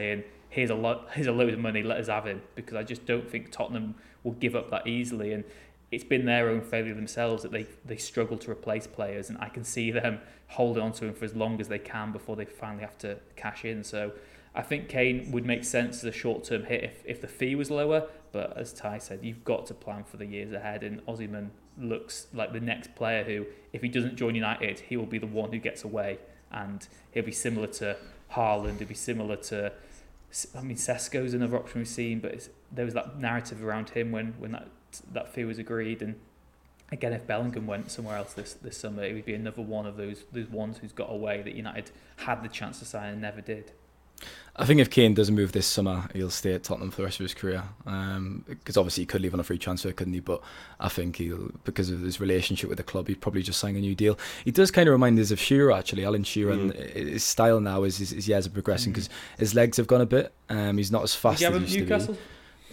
here's a lot, here's a load of money, let us have him, because I just don't think Tottenham will give up that easily. And it's been their own failure themselves that they they struggle to replace players, and I can see them holding on to him for as long as they can before they finally have to cash in. So I think Kane would make sense as a short-term hit if, if the fee was lower, but as Ty said, you've got to plan for the years ahead, and Osimhen looks like the next player who, if he doesn't join United, he will be the one who gets away, and he'll be similar to Haaland, he'll be similar to, I mean, Sesko's another option we've seen, but it's, there was that narrative around him when, when that that fee was agreed, and again, if Bellingham went somewhere else this, this summer, it would be another one of those those ones who's got away that United had the chance to sign and never did. I think if Kane doesn't move this summer, he'll stay at Tottenham for the rest of his career. Um, because obviously he could leave on a free transfer, couldn't he? But I think he'll, because of his relationship with the club, he'd probably just sign a new deal. He does kind of remind us of Shearer, actually, Alan Shearer, mm. and his style now is his, his years are progressing because mm. his legs have gone a bit. Um, he's not as fast as he used Newcastle? to be.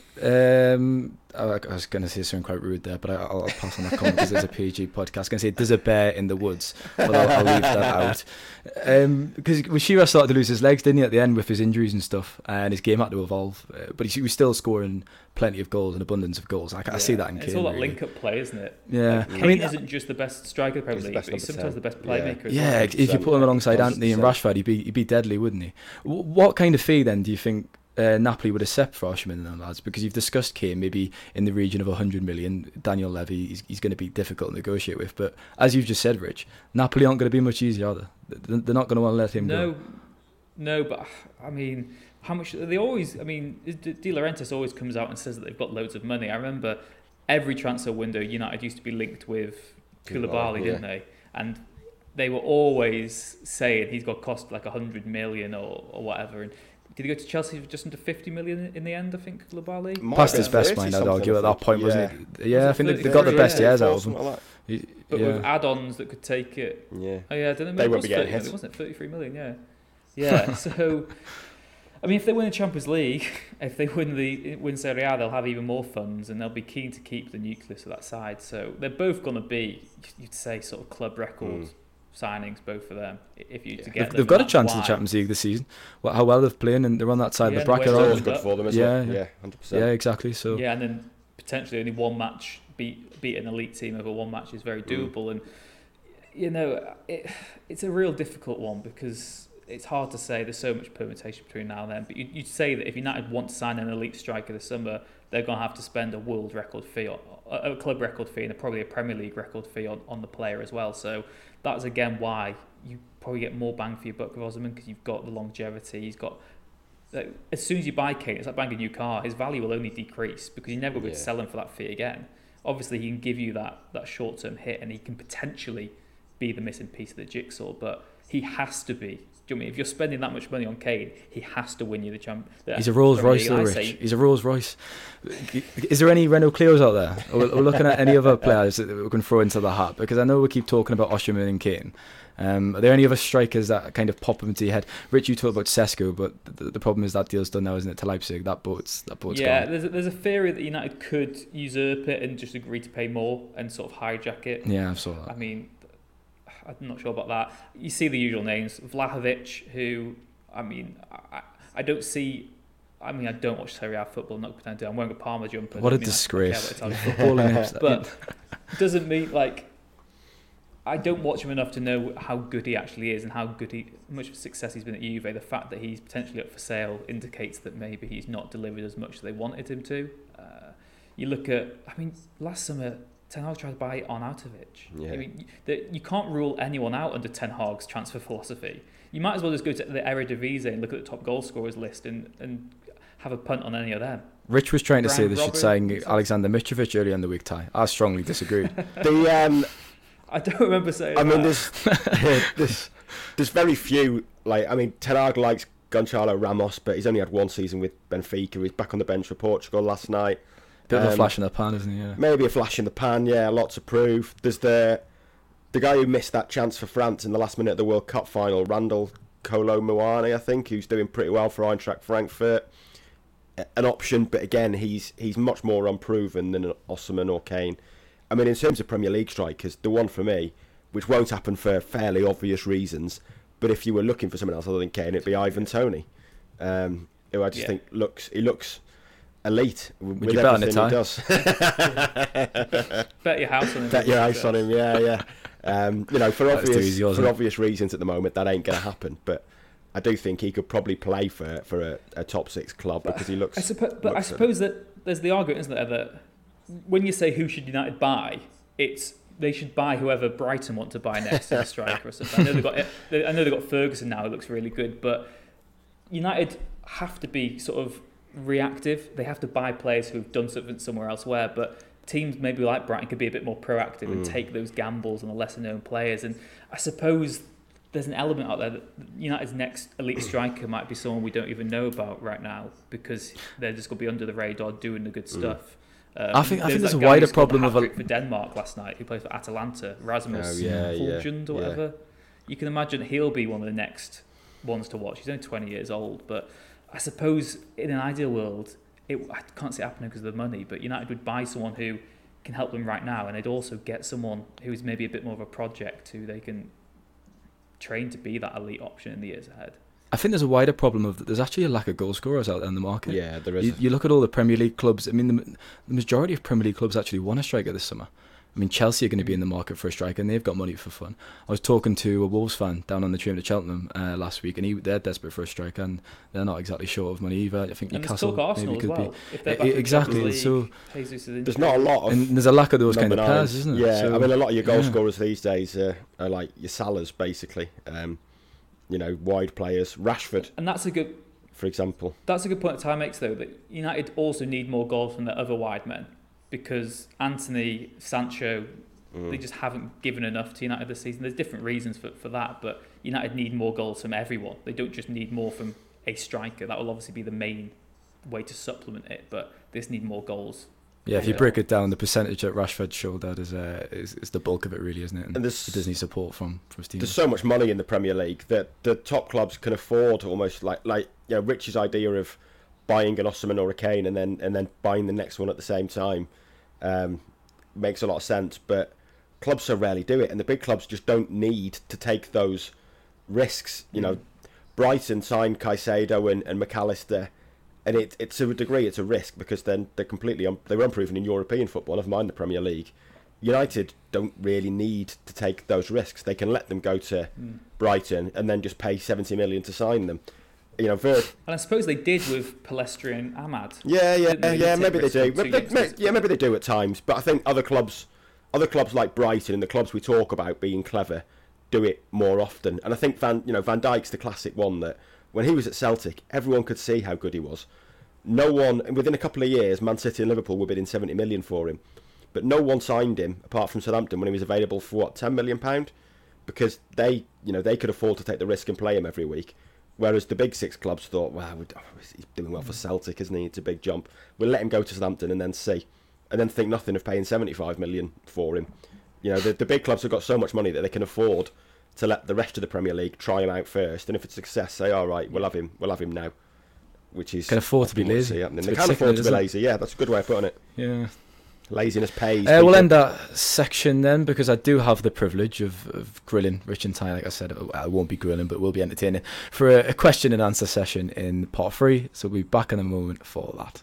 Um, I, I was going to say something quite rude there, but I, I'll, I'll pass on that comment because there's a P G podcast. I was going to say there's a bear in the woods, but I'll, I'll leave that out. Um, because when Shearer started to lose his legs, didn't he, at the end with his injuries and stuff, and his game had to evolve. Uh, but he, he was still scoring plenty of goals, an abundance of goals. I, I yeah, see that in Kane. It's all that really. link-up play, isn't it? Yeah, like, Kane I mean, isn't just the best striker of the Premier League, but he's sometimes the best playmaker. Yeah, as well. yeah if you put him alongside Anthony and Rashford, he'd be he'd be deadly, wouldn't he? What kind of fee then do you think Uh, Napoli would accept for Osimhen and them lads? Because you've discussed Kane maybe in the region of one hundred million. Daniel Levy, he's, he's going to be difficult to negotiate with. But as you've just said, Rich, Napoli aren't going to be much easier, are they? They're not going to want to let him no, go. No, but I mean, how much they always? I mean, De Laurentiis always comes out and says that they've got loads of money. I remember every transfer window, United used to be linked with Koulibaly, yeah. didn't they? And they were always saying he's got cost like one hundred million or, or whatever. And did he go to Chelsea for just under fifty million in the end, I think, Koulibaly? Past his best, mind, I'd argue, at that point, yeah. wasn't it? Yeah, was I think thirty, they got the best yeah, years out of him. Like but yeah. with add-ons that could take it... Yeah. Oh, yeah, I don't know. They won't be getting hit. Wasn't it thirty-three million, yeah. Yeah, so... I mean, if they win the Champions League, if they win the win Serie A, they'll have even more funds, and they'll be keen to keep the nucleus of that side. So they're both going to be, you'd say, sort of club records. Mm. Signings, both of them. If you yeah. to get they've, they've got a chance in the Champions League this season. Well, how well they've played, and they're on that side yeah, of the bracket. It's always good for them, isn't yeah, it? Yeah, yeah, one hundred percent. Yeah, exactly. So yeah, and then potentially only one match beat beat an elite team over one match is very doable. Mm. And you know, it it's a real difficult one because it's hard to say. There's so much permutation between now and then. But you, you'd say that if United want to sign an elite striker this summer, they're going to have to spend a world record fee, on, a club record fee, and probably a Premier League record fee on, on the player as well. So that's again why you probably get more bang for your buck with Osimhen, because you've got the longevity. He's got, like, as soon as you buy Kane, it's like buying a new car. His value will only decrease because you never will yeah. sell him for that fee again. Obviously, he can give you that that short term hit, and he can potentially be the missing piece of the jigsaw. But he has to be. Do you know what I mean? If you're spending that much money on Kane, he has to win you the champ. He's a Rolls Royce, though, Rich. He's a Rolls Royce. Is there any Renault Clios out there? Or we're looking at any other players that we can throw into the hat? Because I know we keep talking about Osimhen and Kane. Um, are there any other strikers that kind of pop into your head? Rich, you talked about Sesko, but the, the problem is that deal's done now, isn't it, to Leipzig? That boat's that boat's yeah, gone. there's a, there's a theory that United could usurp it and just agree to pay more and sort of hijack it. Yeah, I saw that. I mean, I'm not sure about that. You see the usual names. Vlahovic, who, I mean, I, I don't see... I mean, I don't watch Serie A football, I'm not pretending to. I'm wearing a Parma jumper. What a mean, disgrace. Like, but doesn't mean, like... I don't watch him enough to know how good he actually is and how good he, much success he's been at Juve. The fact that he's potentially up for sale indicates that maybe he's not delivered as much as they wanted him to. Uh, you look at... I mean, last summer... Ten Hag tried to buy Arnautovic. Yeah. I mean, the, you can't rule anyone out under Ten Hag's transfer philosophy. You might as well just go to the Eredivisie and look at the top goal scorers list and, and have a punt on any of them. Rich was trying to Brian say they should sign Alexander Mitrovic earlier in the week, Ty. I strongly disagreed. the um, I don't remember saying I that. mean, there's, there's, there's very few, like, I mean, Ten Hag likes Gonçalo Ramos, but he's only had one season with Benfica. He's back on the bench for Portugal last night. Bit of um, a flash in the pan, isn't he? Yeah. Maybe a flash in the pan, yeah, lots to prove. There's the the guy who missed that chance for France in the last minute of the World Cup final, Randall Kolo Muani, I think, who's doing pretty well for Eintracht Frankfurt. An option, but again, he's he's much more unproven than Osimhen or Kane. I mean, in terms of Premier League strikers, the one for me, which won't happen for fairly obvious reasons, but if you were looking for someone else other than Kane, it'd be Ivan Toney. Um, who I just yeah. think looks he looks elite with Would you bet on everything it, he does. Bet your house on him. Bet your house on him, yeah, yeah. Um, you know, for obvious easy, for obvious reasons at the moment, that ain't going to happen. But I do think he could probably play for for a, a top six club but because he looks. I suppo- but I suppose that there's the argument, isn't there, that when you say who should United buy, it's they should buy whoever Brighton want to buy next in a striker or something. I know they got I know they got Ferguson now, who looks really good, but United have to be sort of reactive. They have to buy players who've done something somewhere elsewhere, but teams maybe like Brighton could be a bit more proactive mm. and take those gambles on the lesser known players. And I suppose there's an element out there that United's next elite striker might be someone we don't even know about right now because they're just going to be under the radar doing the good stuff. Mm. Um, I think I think there's a wider problem of a for Denmark last night who plays for Atalanta, Rasmus oh, yeah, Højlund yeah, or whatever. Yeah. You can imagine he'll be one of the next ones to watch. He's only twenty years old, but I suppose in an ideal world, it, I can't see it happening because of the money, but United would buy someone who can help them right now, and they'd also get someone who is maybe a bit more of a project who they can train to be that elite option in the years ahead. I think there's a wider problem of that there's actually a lack of goal scorers out there in the market. Yeah, there is. You, you look at all the Premier League clubs. I mean, the, the majority of Premier League clubs actually want a striker this summer. I mean, Chelsea are going to be in the market for a striker, and they've got money for fun. I was talking to a Wolves fan down on the train to Cheltenham uh, last week, and he, they're desperate for a striker, and they're not exactly short of money either. I think and Newcastle maybe could well. be if they're back exactly. League, so there's not a lot of, and there's a lack of those kind of players, isn't there? Yeah, so, I mean, a lot of your goal yeah. scorers these days are, are like your Salahs, basically. Um, you know, wide players, Rashford, and that's a good, for example. That's a good point that Ty makes, though, that United also need more goals from the other wide men because Anthony, Sancho. They just haven't given enough to United this season. There's different reasons for, for that, but United need more goals from everyone. They don't just need more from a striker. That will obviously be the main way to supplement it, but they just need more goals. Yeah, if you break it down, the percentage that Rashford showed that is, uh, is is the bulk of it, really, isn't it? And, and it does need support from from Steve. There's so much money in the Premier League that the top clubs can afford almost like like you know, Rich's idea of buying an Osimhen or a Kane and then and then buying the next one at the same time um, makes a lot of sense, but clubs so rarely do it, and the big clubs just don't need to take those risks. You know, Brighton signed Caicedo and, and McAllister, and it, it to a degree it's a risk because then they're completely un, they were unproven in European football, never mind the Premier League. United don't really need to take those risks. They can let them go to mm. Brighton and then just pay seventy million to sign them. You know, Vir- and I suppose they did with Palestri and Ahmad. Yeah, yeah, yeah. yeah maybe they do. Maybe they, may, yeah, maybe they do at times. But I think other clubs. Other clubs like Brighton and the clubs we talk about being clever do it more often. And I think Van, you know, Van Dijk's the classic one that when he was at Celtic, everyone could see how good he was. No one, within a couple of years, Man City and Liverpool were bidding seventy million for him. But no one signed him apart from Southampton when he was available for what, ten million pounds? Because they, you know, they could afford to take the risk and play him every week. Whereas the big six clubs thought, wow, he's doing well for Celtic, isn't he? It's a big jump. We'll let him go to Southampton and then see. And then think nothing of paying seventy-five million for him. You know, the, the big clubs have got so much money that they can afford to let the rest of the Premier League try him out first. And if it's a success, say, all right, we'll have him, we'll have him now. Which is can afford to be lazy. They can afford to be lazy. Yeah, that's a good way of putting it. Yeah, laziness pays. Uh, we'll end that section then because I do have the privilege of, of grilling Rich and Ty. Like I said, I won't be grilling, but we'll be entertaining for a, a question and answer session in part three. So we'll be back in a moment for that.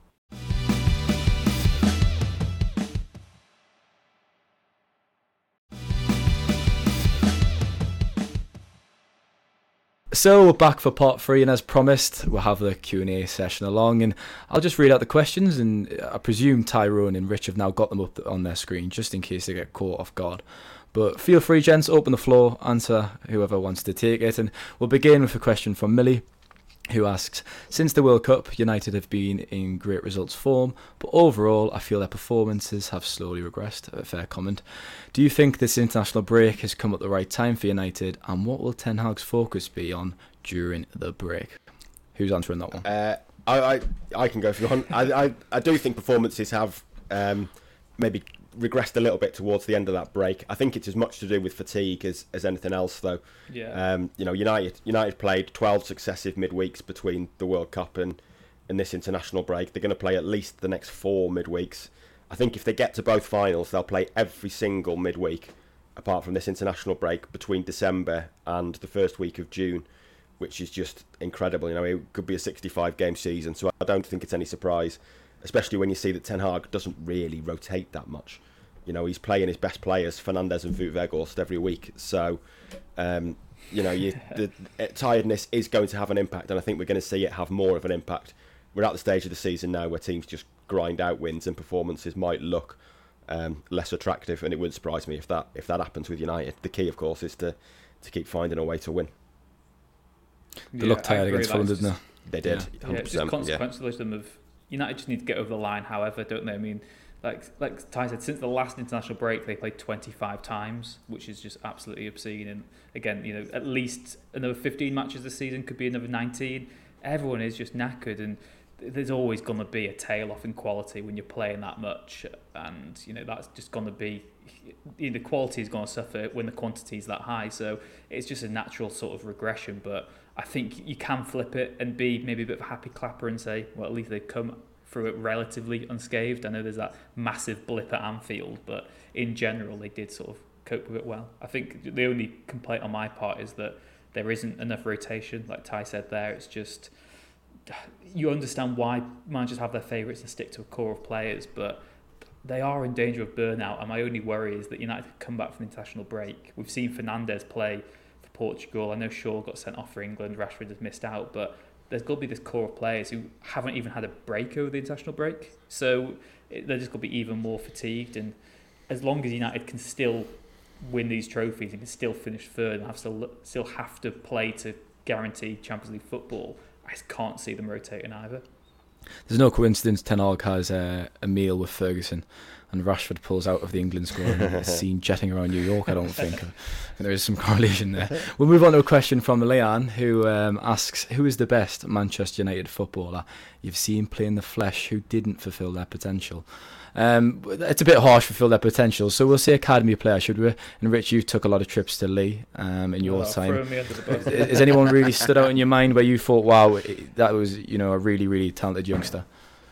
So we're back for part three, and as promised, we'll have the Q and A session along, and I'll just read out the questions, and I presume Tyrone and Rich have now got them up on their screen, just in case they get caught off guard. But feel free, gents, open the floor, answer whoever wants to take it, and we'll begin with a question from Millie, who asks, since the World Cup, United have been in great results form, but overall I feel their performances have slowly regressed. A fair comment. Do you think this international break has come at the right time for United, and what will Ten Hag's focus be on during the break? Who's answering that one? Uh, I, I I can go if you want. I, I, I do think performances have um, maybe regressed a little bit towards the end of that break. I think it's as much to do with fatigue as, as anything else, though. Yeah. Um, you know, United United played twelve successive midweeks between the World Cup and, and this international break. They're going to play at least the next four midweeks. I think if they get to both finals, they'll play every single midweek, apart from this international break, between December and the first week of June. which is just incredible. You know, it could be a sixty-five game season, so I don't think it's any surprise, especially when you see that Ten Hag doesn't really rotate that much. You know, he's playing his best players, Fernandes and Wout Weghorst, every week. So, um, you know, you, the uh, tiredness is going to have an impact, and I think we're going to see it have more of an impact. We're at the stage of the season now where teams just grind out wins, and performances might look um, less attractive, and it wouldn't surprise me if that if that happens with United. The key, of course, is to, to keep finding a way to win. They yeah, looked tired against Fulham, didn't they? They did. Yeah, yeah it's just consequentialism yeah. of United just need to get over the line. However, don't they? I mean, like like Ty said, since the last international break, they played twenty-five times, which is just absolutely obscene. And again, you know, at least another fifteen matches this season, could be another nineteen. Everyone is just knackered, and there's always going to be a tail off in quality when you're playing that much, and you know that's just going to be. The quality is going to suffer when the quantity is that high, so it's just a natural sort of regression. But I think you can flip it and be maybe a bit of a happy clapper and say, well, at least they've come through it relatively unscathed. I know there's that massive blip at Anfield, but in general they did sort of cope with it well. I think the only complaint on my part is that there isn't enough rotation, like Ty said there. It's just, you understand why managers have their favourites and stick to a core of players, but they are in danger of burnout, and my only worry is that United come back from the international break. We've seen Fernandes play for Portugal. I know Shaw got sent off for England, Rashford has missed out, but there's got to be this core of players who haven't even had a break over the international break. So it, they're just going to be even more fatigued, and as long as United can still win these trophies and can still finish third and have still, still have to play to guarantee Champions League football, I just can't see them rotating either. There's no coincidence Ten Hag has uh, a meal with Ferguson and Rashford pulls out of the England squad and is seen jetting around New York. I don't think. I think there is some correlation there. We'll move on to a question from Leanne, who um, asks, who is the best Manchester United footballer you've seen play in the flesh who didn't fulfil their potential? Um, it's a bit harsh, fulfill their potential, so we'll say academy player, should we? And Rich, you took a lot of trips to Lee um, in your oh, time. Has anyone really stood out in your mind where you thought, wow, that was, you know, a really, really talented youngster?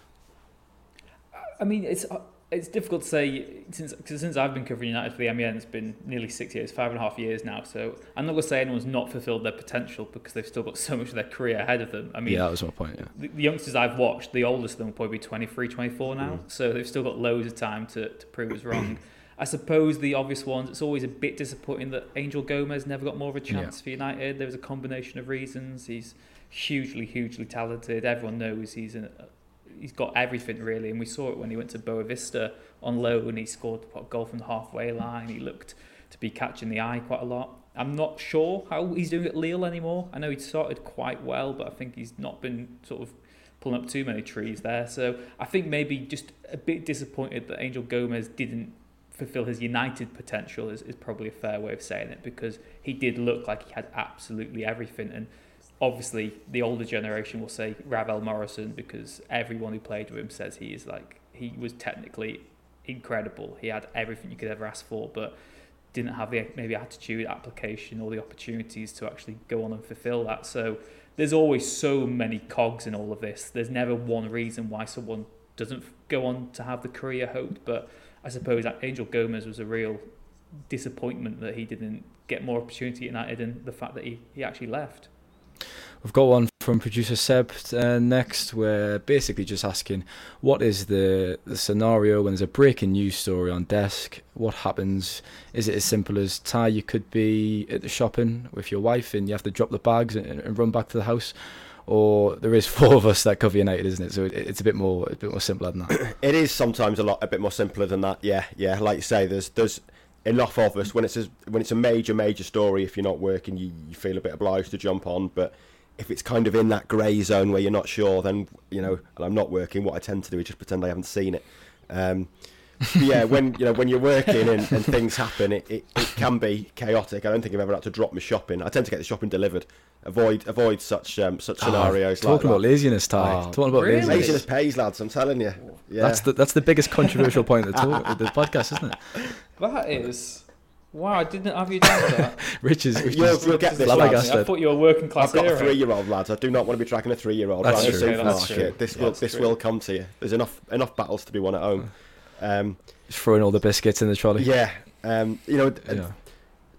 I mean, it's it's difficult to say since cause since I've been covering United for the M E N. It's been nearly six years, five and a half years now. So I'm not going to say anyone's not fulfilled their potential because they've still got so much of their career ahead of them. I mean, yeah, that was my point. Yeah. The, the youngsters I've watched, the oldest of them will probably be twenty-three, twenty-four now. Mm. So they've still got loads of time to, to prove us wrong. I suppose the obvious ones, it's always a bit disappointing that Angel Gomez never got more of a chance yeah. for United. There was a combination of reasons. He's hugely, hugely talented. Everyone knows he's an He's got everything really, and we saw it when he went to Boa Vista on loan. He scored a goal from the halfway line. He looked to be catching the eye quite a lot. I'm not sure how he's doing at Lille anymore. I know he started quite well, but I think he's not been sort of pulling up too many trees there. So I think maybe just a bit disappointed that Angel Gomez didn't fulfill his United potential is, is probably a fair way of saying it, because he did look like he had absolutely everything. And obviously, the older generation will say Ravel Morrison because everyone who played with him says he is like he was technically incredible. He had everything you could ever ask for, but didn't have the maybe attitude, application, or the opportunities to actually go on and fulfill that. So there's always so many cogs in all of this. There's never one reason why someone doesn't go on to have the career hoped. But I suppose that Angel Gomez was a real disappointment that he didn't get more opportunity at United, and the fact that he, he actually left. We've got one from producer Seb uh, next. We're basically just asking, what is the, the scenario when there's a breaking news story on desk? What happens? Is it as simple as, Ty, you could be at the shopping with your wife and you have to drop the bags and, and run back to the house? Or there is four of us that cover United, isn't it? So it, it's a bit more a bit more simpler than that. It is sometimes a lot a bit more simpler than that. Yeah, yeah. Like you say, there's there's enough of us when it's a, when it's a major major story. If you're not working, you, you feel a bit obliged to jump on, but if it's kind of in that grey zone where you're not sure, then, you know, and I'm not working, what I tend to do is just pretend I haven't seen it. Um, yeah, when you know when you're working and, and things happen, it, it, it can be chaotic. I don't think I've ever had to drop my shopping. I tend to get the shopping delivered. Avoid avoid such um, such scenarios. Oh, like talking about that. laziness, Ty. Oh, talking about really? laziness. Laziness pays, lads. I'm telling you. Yeah. That's the that's the biggest controversial point of the, talk, of the podcast, isn't it? That is. Wow, I didn't have you down for that. Rich is, Rich you'll, is you'll get this, lads. I thought you were working class. I've got a three-year-old, lads. I do not want to be tracking a three-year-old around the supermarket. This yeah, will this true. will come to you. There's enough enough battles to be won at home. Um, Just throwing all the biscuits in the trolley. Yeah, um, you know, yeah.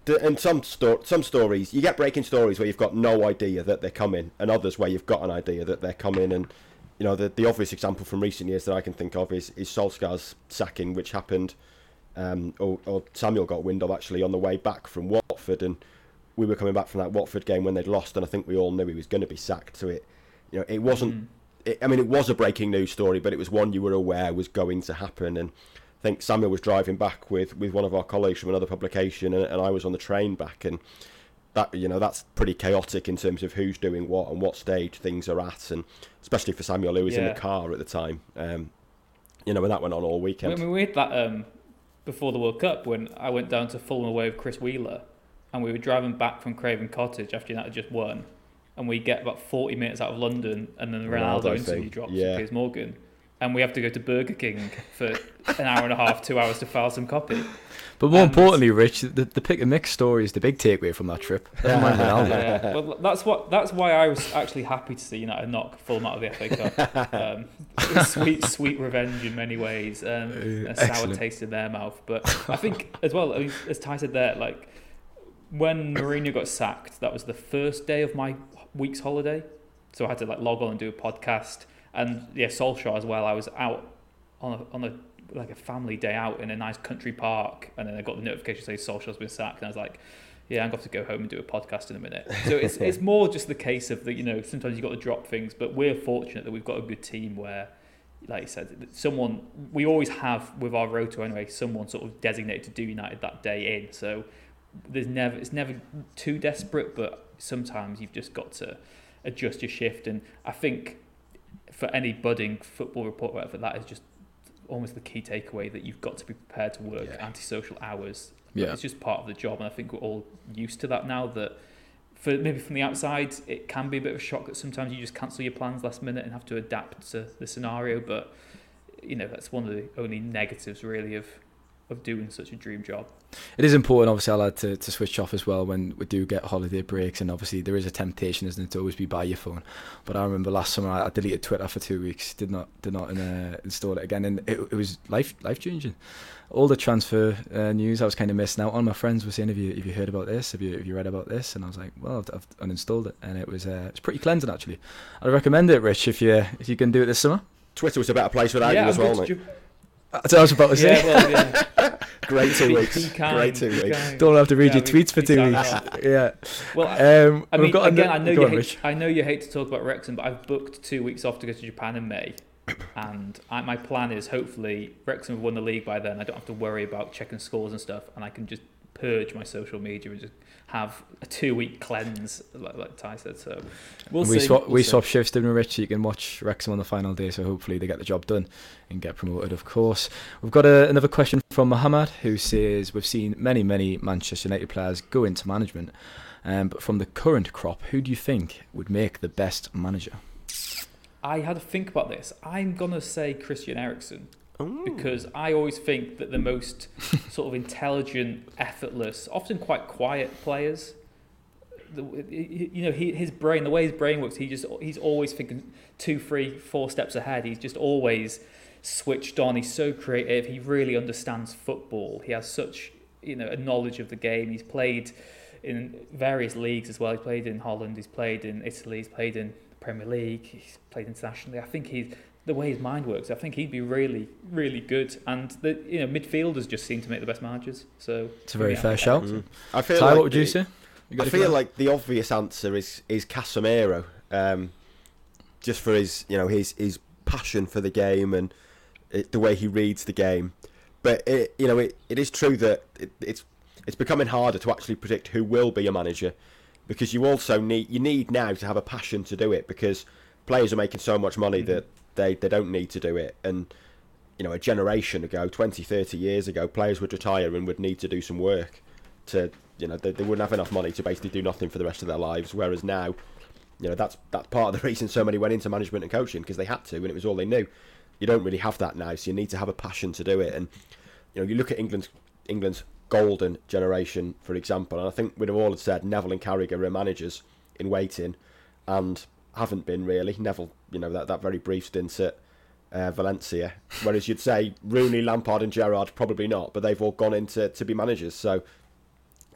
and some sto- some stories, you get breaking stories where you've got no idea that they're coming, and others where you've got an idea that they're coming. And you know, the the obvious example from recent years that I can think of is is Solskjaer's sacking, which happened, um, or, or Samuel got wind of actually on the way back from Watford, and we were coming back from that Watford game when they'd lost, and I think we all knew he was going to be sacked. So it, you know, it wasn't. Mm. It, I mean, it was a breaking news story, but it was one you were aware was going to happen. And I think Samuel was driving back with, with one of our colleagues from another publication, and, and I was on the train back, and that, you know, that's pretty chaotic in terms of who's doing what and what stage things are at, and especially for Samuel, who was yeah. in the car at the time. Um, you know, and that went on all weekend. I mean, we had that um, before the World Cup when I went down to Fulham away with Chris Wheeler, and we were driving back from Craven Cottage after United just won, and we get about forty minutes out of London, and then the Ronaldo, Ronaldo interview thing. drops yeah. with Piers Morgan, and we have to go to Burger King for an hour and a half, two hours to file some copy. But more and importantly, Rich, the, the pick and mix story is the big takeaway from that trip. Never mind Ronaldo. Yeah, well, that's what that's why I was actually happy to see United knock Fulham out of the F A Cup. Um, it was sweet, sweet revenge in many ways, um, a sour Excellent. taste in their mouth. But I think as well, I mean, as Ty said there, like when Mourinho got sacked, that was the first day of my week's holiday, so I had to like log on and do a podcast. And yeah, Solskjaer as well. I was out on a, on a like a family day out in a nice country park, and then I got the notification saying Solskjaer's been sacked, and I was like, yeah, I'm going to have to go home and do a podcast in a minute. So it's it's more just the case of that, you know, sometimes you've got to drop things, but we're fortunate that we've got a good team where, like you said, someone, we always have with our rotor anyway, someone sort of designated to do United that day in. So there's never, it's never too desperate, but sometimes you've just got to adjust your shift. And I think for any budding football reporter, whatever, that is just almost the key takeaway, that you've got to be prepared to work yeah. antisocial hours. Yeah. It's just part of the job, and I think we're all used to that now. That for maybe from the outside, it can be a bit of a shock that sometimes you just cancel your plans last minute and have to adapt to the scenario. But you know, that's one of the only negatives really of of doing such a dream job. It is important, obviously, I'll add, to, to switch off as well when we do get holiday breaks, and obviously there is a temptation, isn't it, to always be by your phone. But I remember last summer I deleted Twitter for two weeks, did not did not uh, install it again, and it, it was life life changing. All the transfer uh, news I was kind of missing out on. My friends were saying, have you have you heard about this? Have you have you read about this? And I was like, well, I've, I've uninstalled it, and it was uh, it's pretty cleansing actually. I'd recommend it, Rich, if you if you can do it this summer. Twitter was a better place without yeah, you as I'm well, mate. Ju- That's what I was about to say. Yeah, well, yeah. Great two weeks. Be kind, Great two weeks. kind. Don't have to read yeah, your tweets for two kind, weeks. Yeah. Well, um, I mean, got again, the, I know you on, hate, Rich. I know you hate to talk about Wrexham, but I've booked two weeks off to go to Japan in May, and I, my plan is hopefully Wrexham have won the league by then. I don't have to worry about checking scores and stuff, and I can just purge my social media and just have a two-week cleanse, like, like Ty said. So we'll we see. swap we'll we see. swap shifts, didn't we, Rich? You can watch Wrexham on the final day, so hopefully they get the job done and get promoted, of course. We've got a, another question from Mohammed, who says, we've seen many, many Manchester United players go into management, um, but from the current crop, who do you think would make the best manager? I had to think about this. I'm going to say Christian Eriksen. Ooh. Because I always think that the most sort of intelligent, effortless, often quite quiet players, the, you know, he, his brain, the way his brain works, he just he's always thinking two, three, four steps ahead. He's just always switched on. He's so creative. He really understands football. He has such, you know, a knowledge of the game. He's played in various leagues as well. He's played in Holland. He's played in Italy. He's played in the Premier League. He's played internationally. I think he's. The way his mind works, I think he'd be really, really good. And the you know midfielders just seem to make the best managers. So it's a very yeah, fair shout. Mm. I feel Ty, like what would the, you say? You I feel like the obvious answer is is Casemiro, um, just for his you know his his passion for the game and it, the way he reads the game. But it you know it, it is true that it, it's it's becoming harder to actually predict who will be a manager, because you also need you need now to have a passion to do it, because players are making so much money mm-hmm. that They they don't need to do it. And you know, a generation ago, twenty, thirty years ago, players would retire and would need to do some work to, you know, they, they wouldn't have enough money to basically do nothing for the rest of their lives. Whereas now, you know, that's that's part of the reason so many went into management and coaching, because they had to and it was all they knew. You don't really have that now, so you need to have a passion to do it. And you know, you look at England's England's golden generation, for example, and I think we'd have all said Neville and Carragher are managers in waiting, and haven't been really. Neville, you know, that, that very brief stint at uh, Valencia, whereas you'd say Rooney, Lampard and Gerrard probably not, but they've all gone into to be managers. So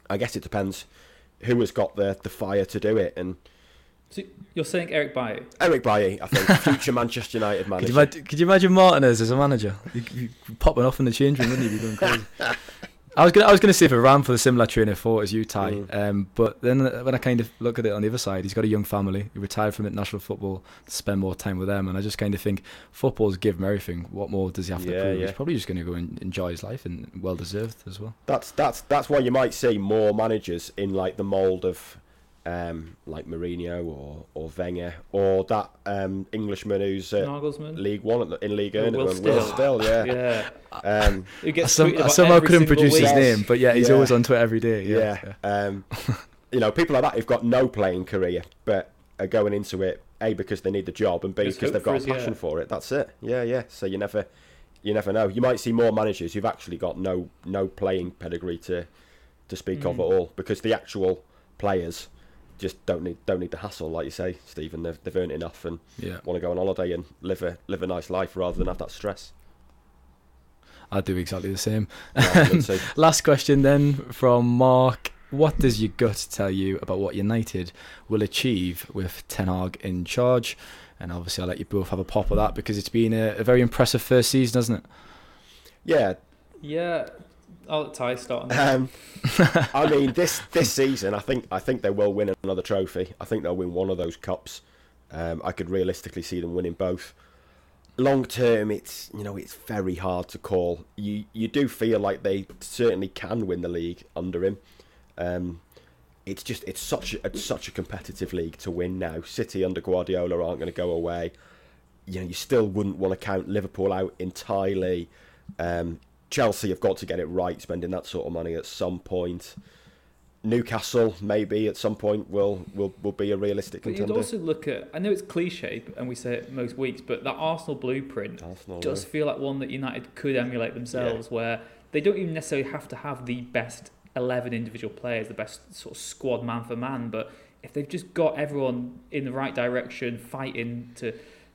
I guess it depends who has got the, the fire to do it. And so you're saying Eric Bailly? Eric Bailly, I think, future Manchester United manager. Could you, imagine, could you imagine Martinez as a manager? You'd, you'd popping off in the change room, wouldn't you? Be going crazy. I was gonna, I was gonna say if it ran for the similar train of thought as you, Ty. Mm. Um, but then when I kind of look at it on the other side, he's got a young family. He retired from international football to spend more time with them, and I just kind of think football's give him everything. What more does he have yeah, to prove? Yeah. He's probably just going to go and enjoy his life, and well deserved as well. That's that's that's why you might see more managers in like the mould of um, like Mourinho or or Wenger or that um, Englishman who's uh, League One in League One. Will Still, Still, yeah. yeah. Um, I, some, I somehow couldn't produce week. his name, but yeah, he's yeah. always on Twitter every day. Yeah, yeah. yeah. Um, you know, people like that who've got no playing career but are going into it A because they need the job and B Just because they've got us, a passion yeah. for it. That's it. Yeah, yeah. So you never, you never know. You might see more managers who've actually got no no playing pedigree to to speak mm. of at all because the actual players just don't need don't need the hassle, like you say, Stephen. They've they've earned enough and yeah. want to go on holiday and live a live a nice life rather than have that stress. I'd do exactly the same. Yeah, Last question then from Mark. What does your gut tell you about what United will achieve with Ten Hag in charge? And obviously I'll let you both have a pop of that because it's been a, a very impressive first season, hasn't it? Yeah. Yeah. I'll let Ty start on that. Um, I mean, this this season, I think I think they will win another trophy. I think they'll win one of those cups. Um, I could realistically see them winning both. Long term, it's you know it's very hard to call. You you do feel like they certainly can win the league under him. Um, it's just it's such a, it's such a competitive league to win now. City under Guardiola aren't going to go away. You know you still wouldn't want to count Liverpool out entirely. Um, Chelsea have got to get it right, spending that sort of money at some point. Newcastle maybe at some point will will, will be a realistic but contender. You'd also look at, I know it's cliche and we say it most weeks, but that Arsenal blueprint Arsenal, does yeah. feel like one that United could emulate themselves, yeah. where they don't even necessarily have to have the best eleven individual players, the best sort of squad man for man, but if they've just got everyone in the right direction, fighting to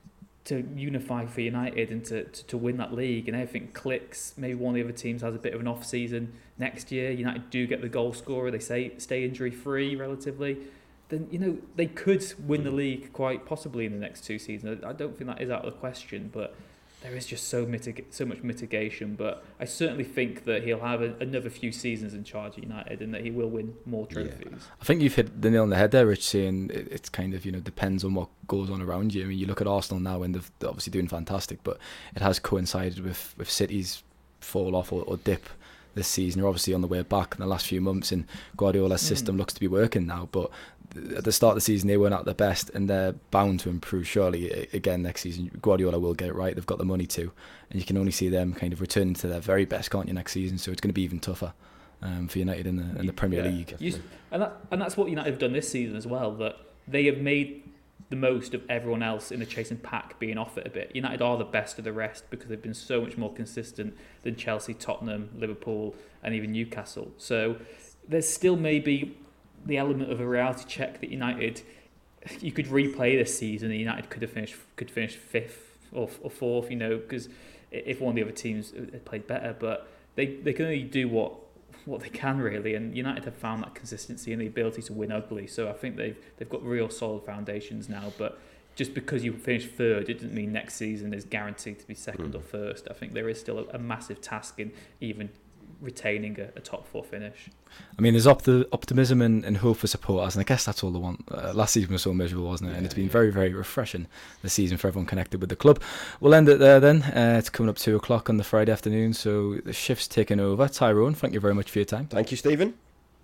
to unify for United and to, to, to win that league and everything clicks, maybe one of the other teams has a bit of an off season next year, United do get the goal scorer, they say stay injury free relatively, then you know they could win the league quite possibly in the next two seasons. I don't think that is out of the question, but there is just so mitig- so much mitigation. But I certainly think that he'll have a, another few seasons in charge of United and that he will win more trophies. Yeah. I think you've hit the nail on the head there, Rich, saying it, it's kind of, you know, depends on what goes on around you. I mean, you look at Arsenal now and they're obviously doing fantastic, but it has coincided with, with City's fall off or, or dip this season. They're obviously on the way back in the last few months and Guardiola's mm. system looks to be working now, but at the start of the season they weren't at their best and they're bound to improve surely again next season. Guardiola will get it right, they've got the money to, and you can only see them kind of returning to their very best, can't you, next season? So it's going to be even tougher um, for United in the in the Premier yeah. League. You, and that, and that's what United have done this season as well, that they have made the most of everyone else in the chasing pack being off it a bit. United are the best of the rest because they've been so much more consistent than Chelsea, Tottenham, Liverpool and even Newcastle. So there's still maybe the element of a reality check that United, you could replay this season and United could have finished could finish fifth or, or fourth, you know, because if one of the other teams had played better, but they, they can only do what what they can really, and United have found that consistency and the ability to win ugly. So I think they've they've got real solid foundations now. But just because you finish third, it doesn't mean next season is guaranteed to be second mm. or first. I think there is still a, a massive task in even retaining a, a top four finish. I mean, there's opti- optimism and, and hope for supporters, and I guess that's all the want. Uh, last season was so miserable, wasn't it? Yeah, and it's been yeah. very, very refreshing this season for everyone connected with the club. We'll end it there then. Uh, it's coming up two o'clock on the Friday afternoon, so the shift's taken over. Tyrone, thank you very much for your time. Thank you, Stephen.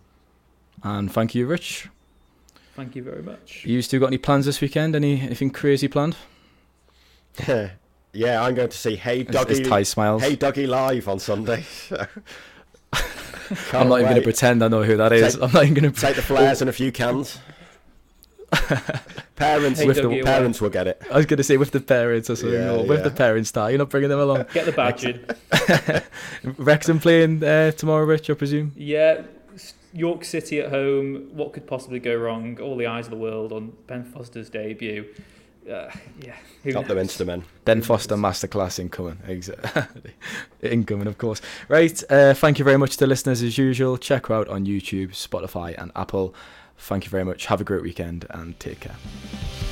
And thank you, Rich. Thank you very much. You still got any plans this weekend? Any anything crazy planned? Yeah, I'm going to see Hey Dougie. As, as Ty smiles. Hey Dougie live on Sunday. I'm not wait. even going to pretend I know who that is. Take, I'm not even going to take the flares and a few cans. Parents, hey, with the parents will get it. I was going to say with the parents or something, yeah, or with yeah. the parents. Ty, you're not bringing them along. Get the badge in. Wrexham playing uh, tomorrow, Rich, I presume. Yeah, York City at home. What could possibly go wrong? All the eyes of the world on Ben Foster's debut. Uh, yeah, who Got them knows? Insta men. Ben Foster masterclass incoming. Exactly. Incoming, of course. Right. Uh, thank you very much to listeners as usual. Check her out on YouTube, Spotify, and Apple. Thank you very much. Have a great weekend and take care.